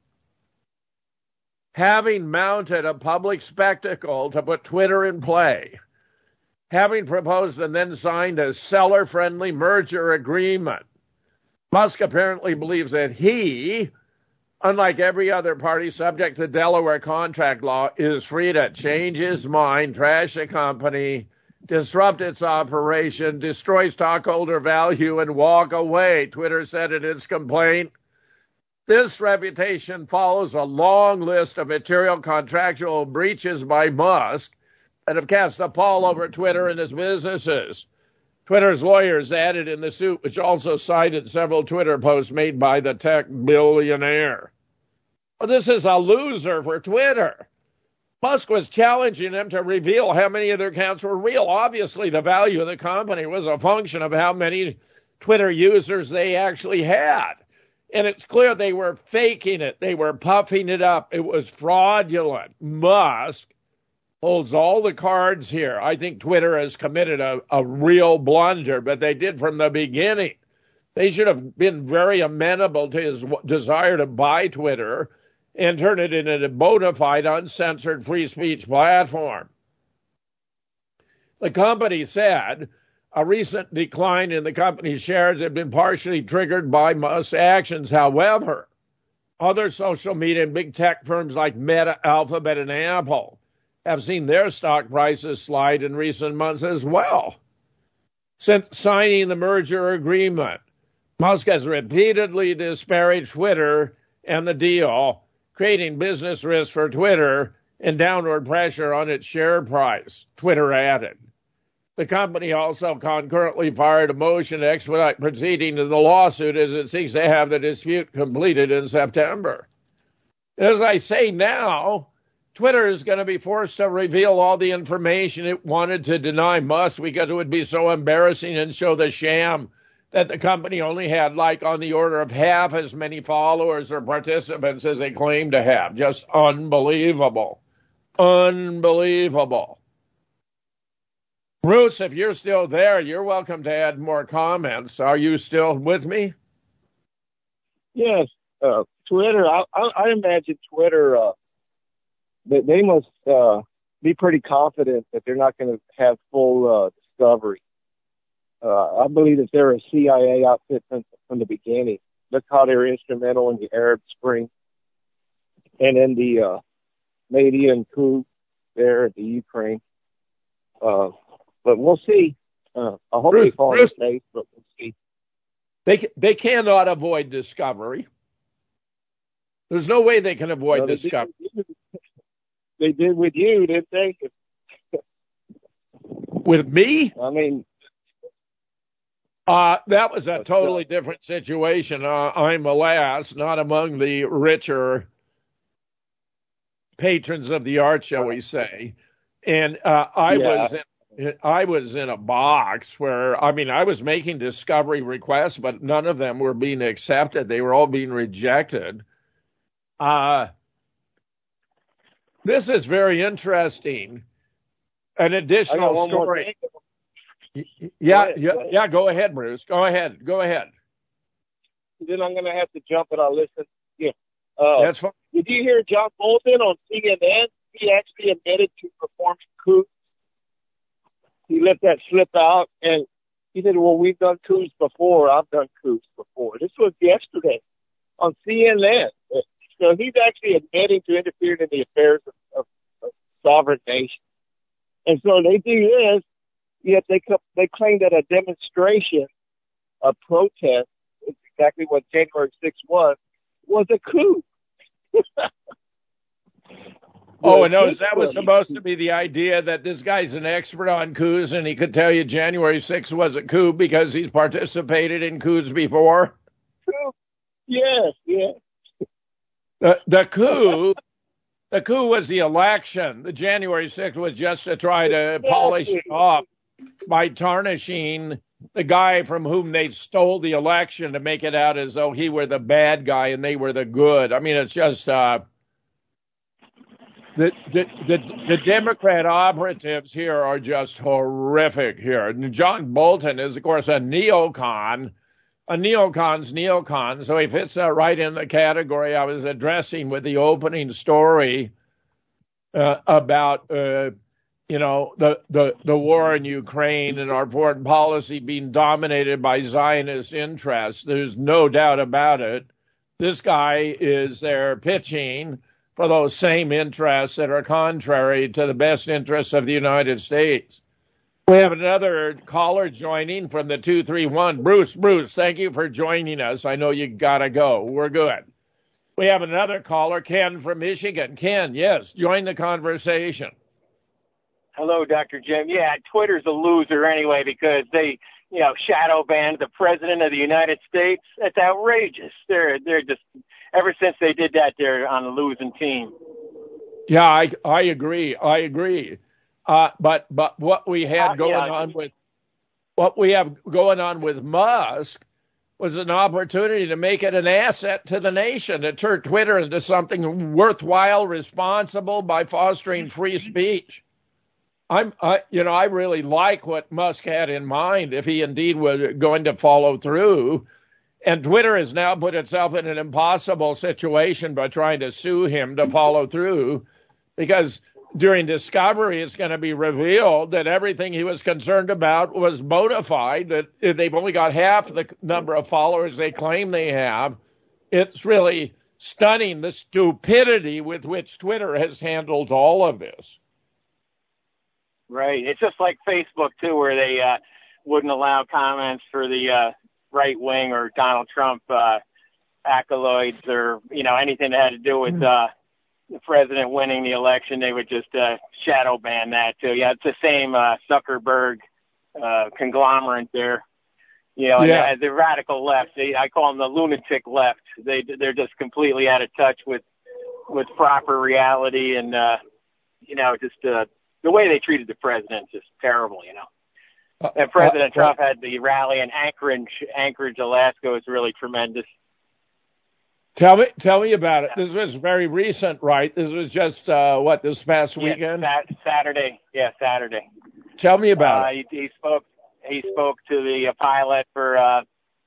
Having mounted a public spectacle to put Twitter in play, having proposed and then signed a seller-friendly merger agreement, Musk apparently believes that he, unlike every other party subject to Delaware contract law, is free to change his mind, trash a company, disrupt its operation, destroy stockholder value, and walk away, Twitter said in its complaint. This reputation follows a long list of material contractual breaches by Musk that have cast a pall over Twitter and its businesses. Twitter's lawyers added in the suit, which also cited several Twitter posts made by the tech billionaire. Well, this is a loser for Twitter. Musk was challenging them to reveal how many of their accounts were real. Obviously, the value of the company was a function of how many Twitter users they actually had. And it's clear they were faking it. They were puffing it up. It was fraudulent. Musk holds all the cards here. I think Twitter has committed a real blunder, but they did from the beginning. They should have been very amenable to his desire to buy Twitter and turn it into a bona fide, uncensored free speech platform. The company said a recent decline in the company's shares had been partially triggered by Musk's actions. However, other social media and big tech firms like Meta, Alphabet, and Apple have seen their stock prices slide in recent months as well. Since signing the merger agreement, Musk has repeatedly disparaged Twitter and the deal, creating business risks for Twitter and downward pressure on its share price, Twitter added. The company also concurrently fired a motion to expedite proceedings in the lawsuit as it seeks to have the dispute completed in September. As I say now, Twitter is going to be forced to reveal all the information it wanted to deny Musk because it would be so embarrassing and show the sham that the company only had like on the order of half as many followers or participants as they claimed to have. Just unbelievable. Unbelievable. Bruce, if you're still there, you're welcome to add more comments. Are you still with me? Yes. Twitter, I imagine Twitter, they must be pretty confident that they're not going to have full discovery. I believe that they're a CIA outfit from the beginning. Look how they were instrumental in the Arab Spring and in the Madian coup there in the Ukraine. But we'll see. I hope they fall in safe, but we'll see. They cannot avoid discovery. There's no way they can avoid discovery. They did with you, didn't they? With me? I mean, that was a totally different situation. I'm, alas, not among the richer patrons of the art, shall we say. And I was in a box where, I was making discovery requests, but none of them were being accepted. They were all being rejected. This is very interesting. An additional story. Yeah, go ahead, Bruce. Go ahead. Then I'm going to have to jump and I'll listen. Yeah. That's fine. Did you hear John Bolton on CNN? He actually admitted to performing coups. He let that slip out, and he said, well, we've done coups before. I've done coups before. This was yesterday on CNN. So he's actually admitting to interfering in the affairs of sovereign nations. And so they do this, yet they claim that a demonstration, a protest, it's exactly what January 6th was a coup. Oh, and that was supposed to be the idea that this guy's an expert on coups and he could tell you January 6th was a coup because he's participated in coups before? Yes, yeah. The coup was the election. The January 6th was just to try to polish it off by tarnishing the guy from whom they stole the election to make it out as though he were the bad guy and they were the good. I mean, it's just the Democrat operatives here are just horrific here. And John Bolton is, of course, a neocon. A neocon's neocon, so he fits right in the category I was addressing with the opening story about the war in Ukraine and our foreign policy being dominated by Zionist interests. There's no doubt about it. This guy is there pitching for those same interests that are contrary to the best interests of the United States. We have another caller joining from the 231. Bruce, thank you for joining us. I know you got to go. We're good. We have another caller, Ken from Michigan. Ken, yes, join the conversation. Hello, Dr. Jim. Yeah, Twitter's a loser anyway because they, shadow banned the President of the United States. That's outrageous. They're just, ever since they did that, they're on a losing team. Yeah, I agree. But what we had going on with Musk was an opportunity to make it an asset to the nation, to turn Twitter into something worthwhile, responsible by fostering free speech. I really like what Musk had in mind if he indeed was going to follow through. And Twitter has now put itself in an impossible situation by trying to sue him to follow through, because during discovery, it's going to be revealed that everything he was concerned about was bona fide, that they've only got half the number of followers they claim they have. It's really stunning the stupidity with which Twitter has handled all of this. Right. It's just like Facebook, too, where they wouldn't allow comments for the right wing or Donald Trump accolades or, anything that had to do with the president winning the election. They would just shadow ban that, too. Yeah, it's the same Zuckerberg conglomerate there. And the radical left, I call them the lunatic left. They're just completely out of touch with proper reality and, the way they treated the president is just terrible, And President Trump had the rally in Anchorage, Alaska. Was really tremendous. Tell me about it. This was very recent, right? This was just, this past weekend? Saturday. Yeah, Saturday. Tell me about it. He spoke to the pilot for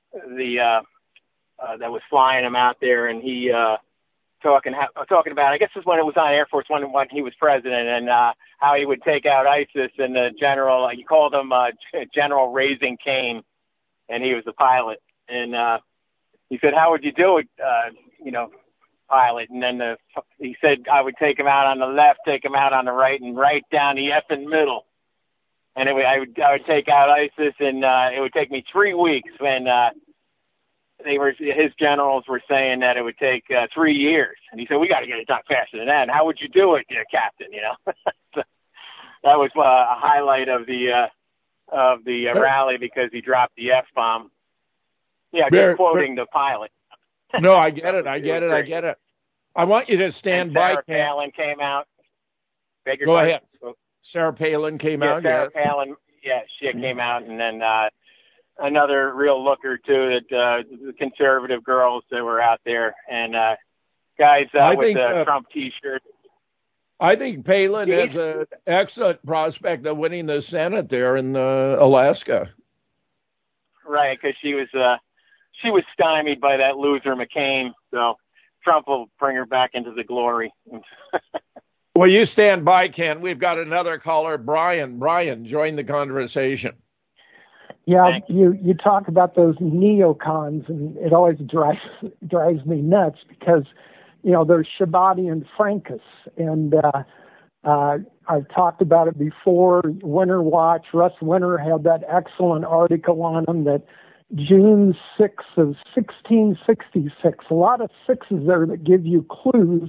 that was flying him out there, and he talking about, I guess this is when it was on Air Force One when he was president, and how he would take out ISIS, and the general, he called him General Raising Cain, and he was the pilot. And he said, how would you do it, pilot? And then he said, I would take him out on the left, take him out on the right, and right down the effing middle. And I would take out ISIS, and it would take me 3 weeks when his generals were saying that it would take 3 years. And he said, we got to get it done faster than that. And how would you do it, Captain? So that was a highlight of the rally, because he dropped the F-bomb. Yeah, just quoting the pilot. No, I get it. I want you to stand by. Sarah Palin came out. Go ahead. Sarah Palin came out. Sarah Palin, she came out, and then another real looker too. That the conservative girls that were out there, and guys with the Trump T-shirt. I think Palin has an excellent prospect of winning the Senate there in Alaska. Right, because she was stymied by that loser McCain. So Trump will bring her back into the glory. Well, you stand by, Ken. We've got another caller, Brian. Brian, join the conversation. Yeah, you talk about those neocons, and it always drives me nuts because, there's Shabbat and Frankus, and I've talked about it before. Winter Watch, Russ Winter had that excellent article on them that June 6th of 1666, a lot of sixes there that give you clues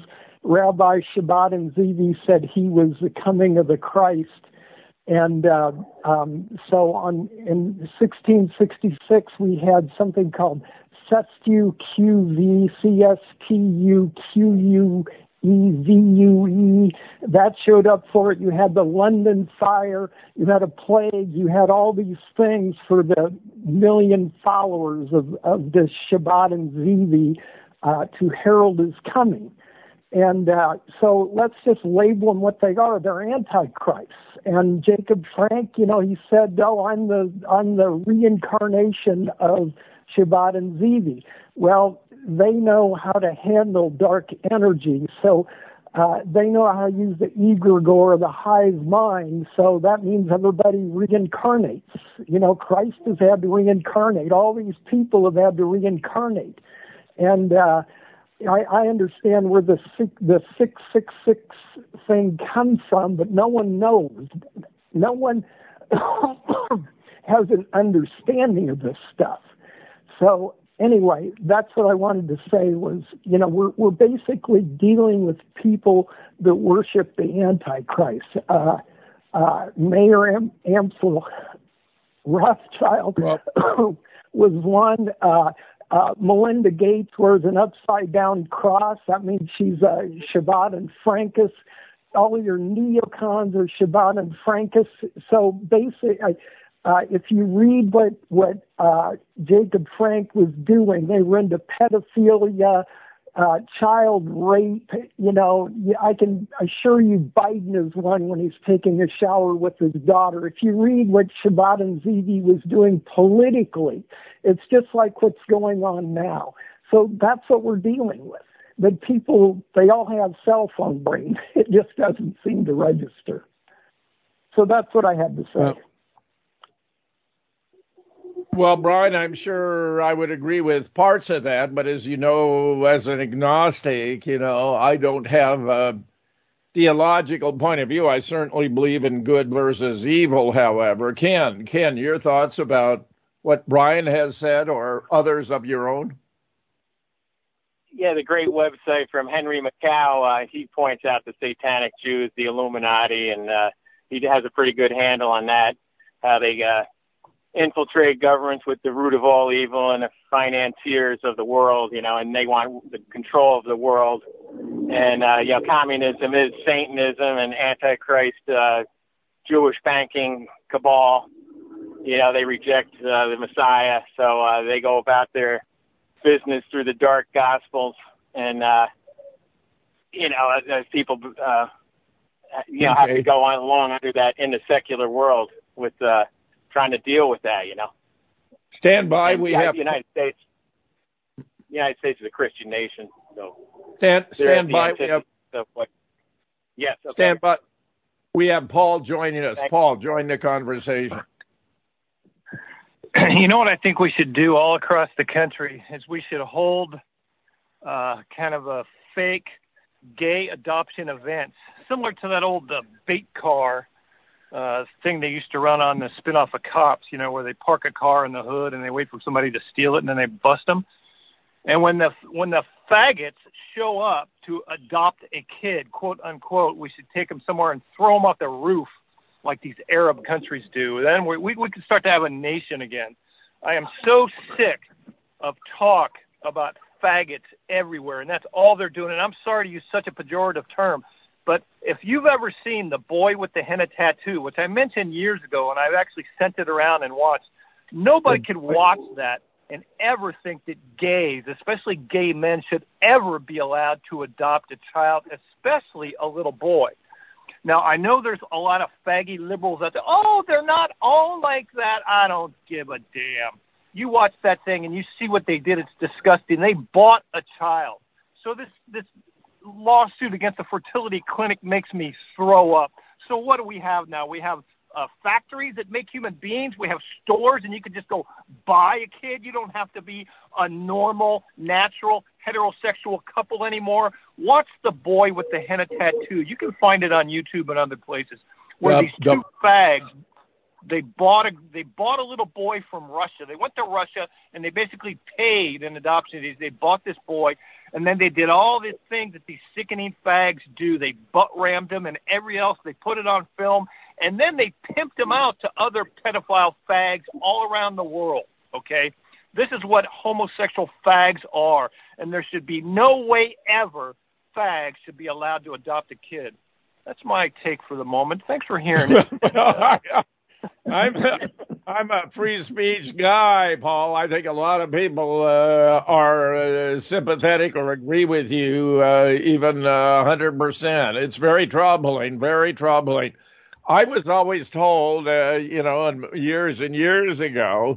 Rabbi Shabbat Zevi said he was the coming of the Christ. And so in 1666, we had something called Sestu QV, CSTUQUEVUE. That showed up for it. You had the London Fire. You had a plague. You had all these things for the million followers of the Shabbat and Zevi to herald his coming. And so let's just label them what they are. They're antichrists. And Jacob Frank, he said, I'm the reincarnation of Shabbat and Zevi. Well, they know how to handle dark energy. So they know how to use the egregore, the hive mind. So that means everybody reincarnates. Christ has had to reincarnate. All these people have had to reincarnate. And I understand where the 666 thing comes from, but no one knows. No one has an understanding of this stuff. So anyway, that's what I wanted to say was, we're basically dealing with people that worship the Antichrist. Mayor Amsel Rothschild was one. Melinda Gates wears an upside-down cross. That means she's a Shabbat and Frankus. All of your neocons are Shabbat and Frankus. So basically, if you read what Jacob Frank was doing, they were into pedophilia, child rape. I can assure you Biden is one when he's taking a shower with his daughter. If you read what Shabbat and Zevi was doing politically, it's just like what's going on now. So that's what we're dealing with. But people, they all have cell phone brain. It just doesn't seem to register. So that's what I had to say. Well, Brian, I'm sure I would agree with parts of that, but as you know, as an agnostic, I don't have a theological point of view. I certainly believe in good versus evil, however. Ken, your thoughts about what Brian has said or others of your own? Yeah, the great website from Henry Macau, he points out the satanic Jews, the Illuminati, and he has a pretty good handle on that, how they infiltrate governments with the root of all evil and the financiers of the world, and they want the control of the world. And, communism is Satanism and Antichrist, Jewish banking cabal. They reject the Messiah, so they go about their business through the dark gospels. And, as people, have to go on along under that in the secular world with trying to deal with that, Stand by. And we have the United States. The United States is a Christian nation, so stand by. Yes. Okay. Stand by. We have Paul joining us. Paul, join the conversation. You know what I think we should do all across the country is we should hold kind of a fake gay adoption events, similar to that old bait car thing they used to run on the spin-off of Cops, where they park a car in the hood and they wait for somebody to steal it and then they bust them. And when the faggots show up to adopt a kid, quote unquote, we should take them somewhere and throw them off the roof like these Arab countries do. Then we can start to have a nation again. I am so sick of talk about faggots everywhere, and that's all they're doing. And I'm sorry to use such a pejorative term, but if you've ever seen The Boy with the Henna Tattoo, which I mentioned years ago, and I've actually sent it around and watched, nobody could watch that and ever think that gays, especially gay men, should ever be allowed to adopt a child, especially a little boy. Now, I know there's a lot of faggy liberals out there. Oh, they're not all like that. I don't give a damn. You watch that thing and you see what they did. It's disgusting. They bought a child. So this lawsuit against the fertility clinic makes me throw up. So what do we have now? We have factories that make human beings. We have stores, and you can just go buy a kid. You don't have to be a normal, natural, heterosexual couple anymore. Watch The Boy with the Henna Tattoo. You can find it on YouTube and other places where these two fags, they bought a little boy from Russia. They went to Russia, and they basically paid an adoption. They bought this boy, And then they did all these things that these sickening fags do. They butt rammed them and every else. They put it on film. And then they pimped them out to other pedophile fags all around the world, okay? This is what homosexual fags are. And there should be no way ever fags should be allowed to adopt a kid. That's my take for the moment. Thanks for hearing it. I'm a free speech guy, Paul. I think a lot of people are sympathetic or agree with you, even 100%. It's very troubling, very troubling. I was always told, years and years ago,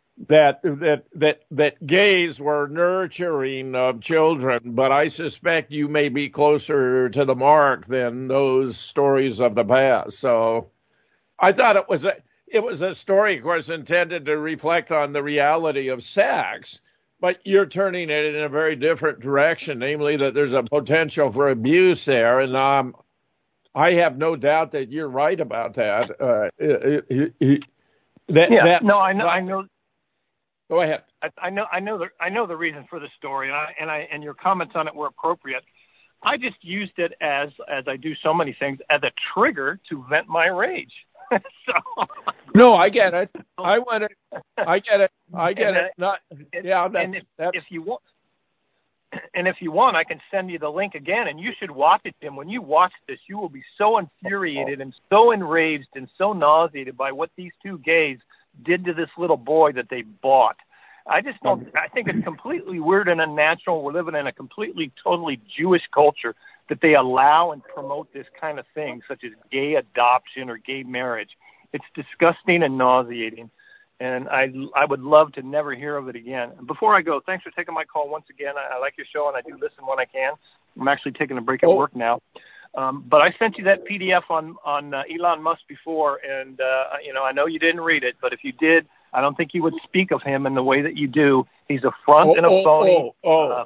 that gays were nurturing of children, but I suspect you may be closer to the mark than those stories of the past. So I thought it was a story, of course, intended to reflect on the reality of sex, but you're turning it in a very different direction, namely that there's a potential for abuse there, and I have no doubt that you're right about that. I know. Go ahead. I know the reason for the story, and your comments on it were appropriate. I just used it as I do so many things, as a trigger to vent my rage. No, I get it. I get it. If you want, I can send you the link again, and you should watch it, Jim. When you watch this, you will be so infuriated and so enraged and so nauseated by what these two gays did to this little boy that they bought. I think it's completely weird and unnatural. We're living in a completely, totally Jewish culture that they allow and promote this kind of thing, such as gay adoption or gay marriage. It's disgusting and nauseating, and I would love to never hear of it again. Before I go, thanks for taking my call once again. I like your show, and I do listen when I can. I'm actually taking a break at work now. But I sent you that PDF on Elon Musk before, and I know you didn't read it, but if you did, I don't think you would speak of him in the way that you do. He's a front and a phony.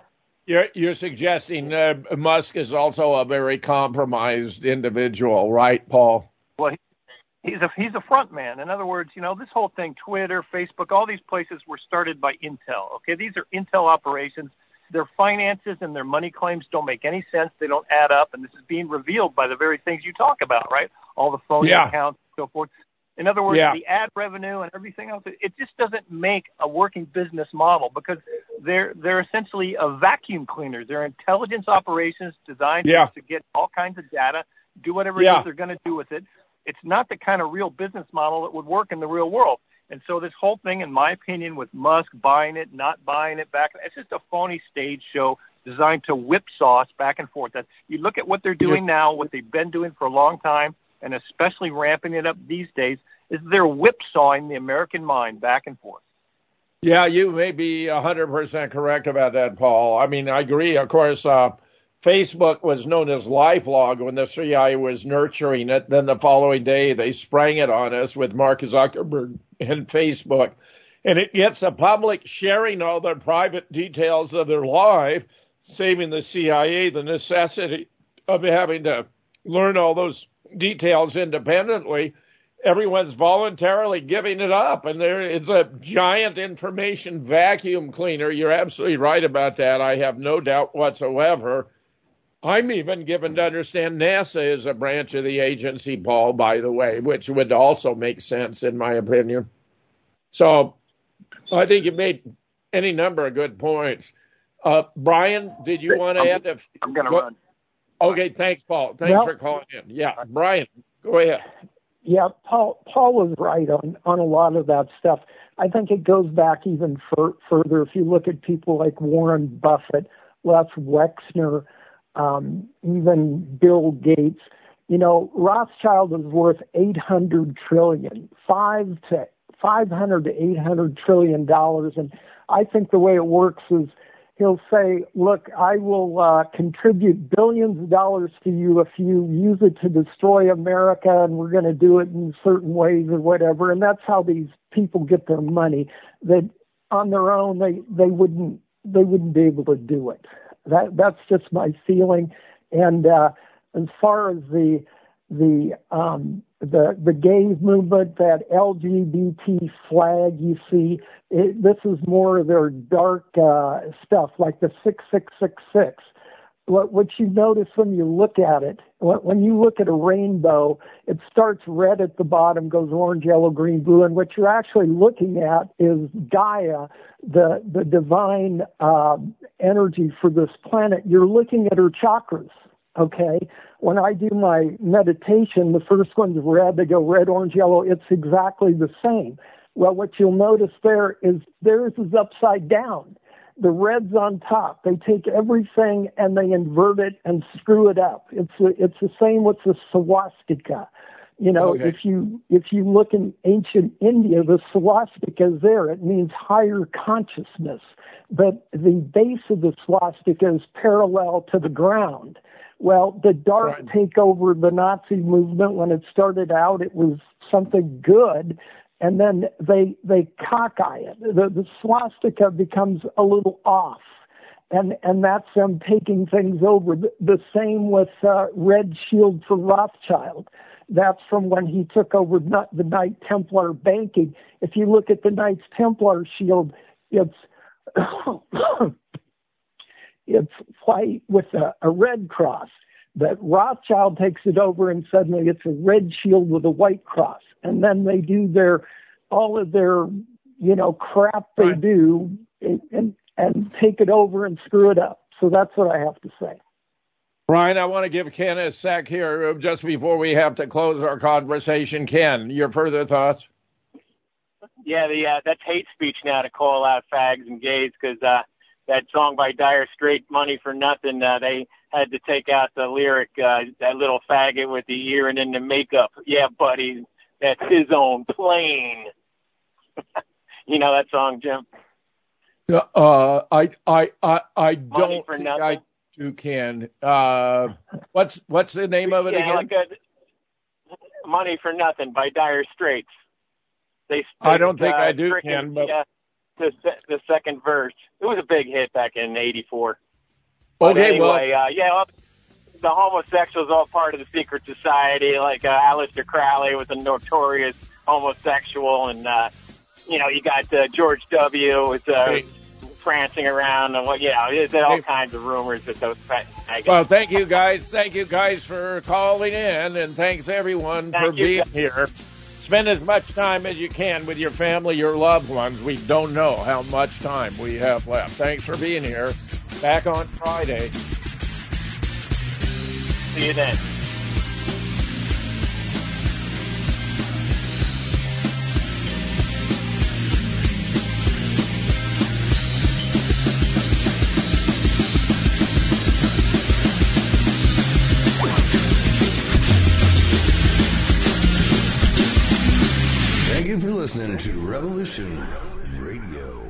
You're suggesting Musk is also a very compromised individual, right, Paul? Well, he's a front man. In other words, this whole thing, Twitter, Facebook, all these places were started by Intel. Okay, these are Intel operations. Their finances and their money claims don't make any sense. They don't add up, and this is being revealed by the very things you talk about, right? All the phony accounts and so forth. In other words, the ad revenue and everything else, it just doesn't make a working business model because they're essentially a vacuum cleaner. They're intelligence operations designed to get all kinds of data, do whatever it is they're going to do with it. It's not the kind of real business model that would work in the real world. And so this whole thing, in my opinion, with Musk buying it, not buying it back, it's just a phony stage show designed to whipsaw us back and forth. You look at what they're doing now, what they've been doing for a long time, and especially ramping it up these days, is they're whipsawing the American mind back and forth. Yeah, you may be 100% correct about that, Paul. I mean, I agree. Of course, Facebook was known as LifeLog when the CIA was nurturing it. Then the following day, they sprang it on us with Mark Zuckerberg and Facebook. And it gets the public sharing all their private details of their life, saving the CIA the necessity of having to learn all those details independently. Everyone's voluntarily giving it up, and it's a giant information vacuum cleaner. You're absolutely right about that. I have no doubt whatsoever. I'm even given to understand NASA is a branch of the agency, Paul, by the way, which would also make sense in my opinion. So I think you made any number of good points. Brian, did you want to add? I'm going to run. Okay, thanks, Paul. Thanks for calling in. Yeah, Brian, go ahead. Yeah, Paul was right on a lot of that stuff. I think it goes back even further. If you look at people like Warren Buffett, Les Wexner, even Bill Gates, Rothschild is worth $800 trillion, $500 to $800 trillion. And I think the way it works is he'll say, look, I will contribute billions of dollars to you if you use it to destroy America, and we're going to do it in certain ways or whatever. And that's how these people get their money. That on their own, they wouldn't be able to do it. That's just my feeling. And as far as the the gay movement, that LGBT flag you see, this is more of their dark stuff, like the 6666. What you notice when you look at it, when you look at a rainbow, it starts red at the bottom, goes orange, yellow, green, blue, and what you're actually looking at is Gaia, the divine energy for this planet. You're looking at her chakras, okay? When I do my meditation, the first one's red, they go red, orange, yellow, it's exactly the same. Well, what you'll notice there is theirs is upside down. The red's on top. They take everything and they invert it and screw it up. It's the same with the swastika. You know, okay. if you look in ancient India, the swastika is there. It means higher consciousness. But the base of the swastika is parallel to the ground. Well, the dark take over the Nazi movement. When it started out, it was something good. And then they cockeye it. The swastika becomes a little off. And that's them taking things over. The same with Red Shield for Rothschild. That's from when he took over the Knight Templar banking. If you look at the Knights Templar shield, it's it's white with a red cross. But Rothschild takes it over and suddenly it's a red shield with a white cross. And then they do all of their, crap they do and take it over and screw it up. So that's what I have to say. Brian, I want to give Ken a sec here just before we have to close our conversation. Ken, your further thoughts? Yeah, that's hate speech now to call out fags and gays because that song by Dire Straits, Money for Nothing, they had to take out the lyric, that little faggot with the ear and then the makeup. Yeah, buddy, that's his own plane. You know that song, Jim? I don't for think nothing. I do, Ken. What's the name of it again? Like Money for Nothing by Dire Straits. I don't think I do, Ken. But... the second verse. It was a big hit back in '84. Okay, anyway, the homosexuals all part of the secret society. Like Aleister Crowley was a notorious homosexual, and you got George W. was prancing around, and there's all kinds of rumors that those. Well, thank you guys. Thank you guys for calling in, and thanks everyone for being here. Spend as much time as you can with your family, your loved ones. We don't know how much time we have left. Thanks for being here. Back on Friday. See you then. Thank you for listening to Revolution Radio.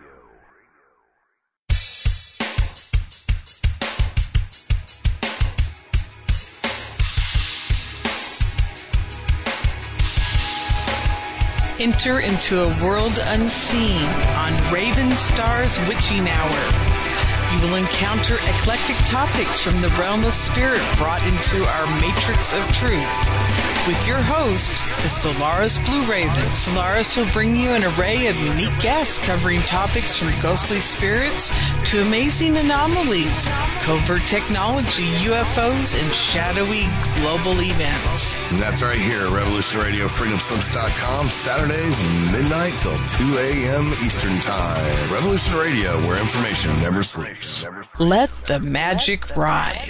Enter into a world unseen on Raven Star's Witching Hour. You will encounter eclectic topics from the realm of spirit brought into our matrix of truth. With your host, the Solaris Blue Raven. Solaris will bring you an array of unique guests covering topics from ghostly spirits to amazing anomalies, covert technology, UFOs, and shadowy global events. And that's right here, Revolution Radio, freedomslips.com, Saturdays, midnight till 2 a.m. Eastern Time. Revolution Radio, where information never sleeps. Let the magic rise.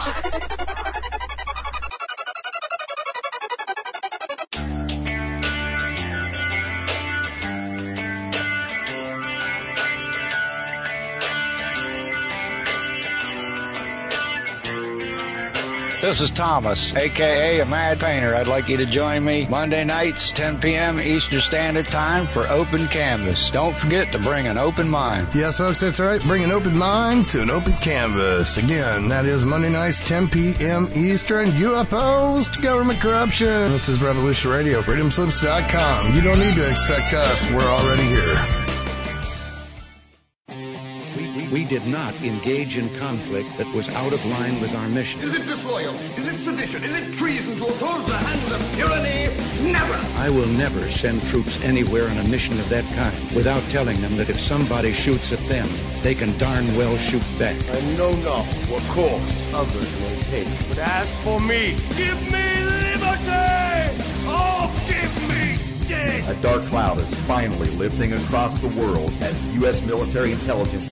This is Thomas, a.k.a. a Mad Painter. I'd like you to join me Monday nights, 10 p.m. Eastern Standard Time for Open Canvas. Don't forget to bring an open mind. Yes, folks, that's right. Bring an open mind to an open canvas. Again, that is Monday nights, 10 p.m. Eastern. UFOs to government corruption. This is Revolution Radio, freedomslips.com. You don't need to expect us. We're already here. We did not engage in conflict that was out of line with our mission. Is it disloyal? Is it sedition? Is it treason to oppose the hands of tyranny? Never! I will never send troops anywhere on a mission of that kind without telling them that if somebody shoots at them, they can darn well shoot back. I know not what course others may take. But as for me, give me liberty! Oh, give me death! A dark cloud is finally lifting across the world as U.S. military intelligence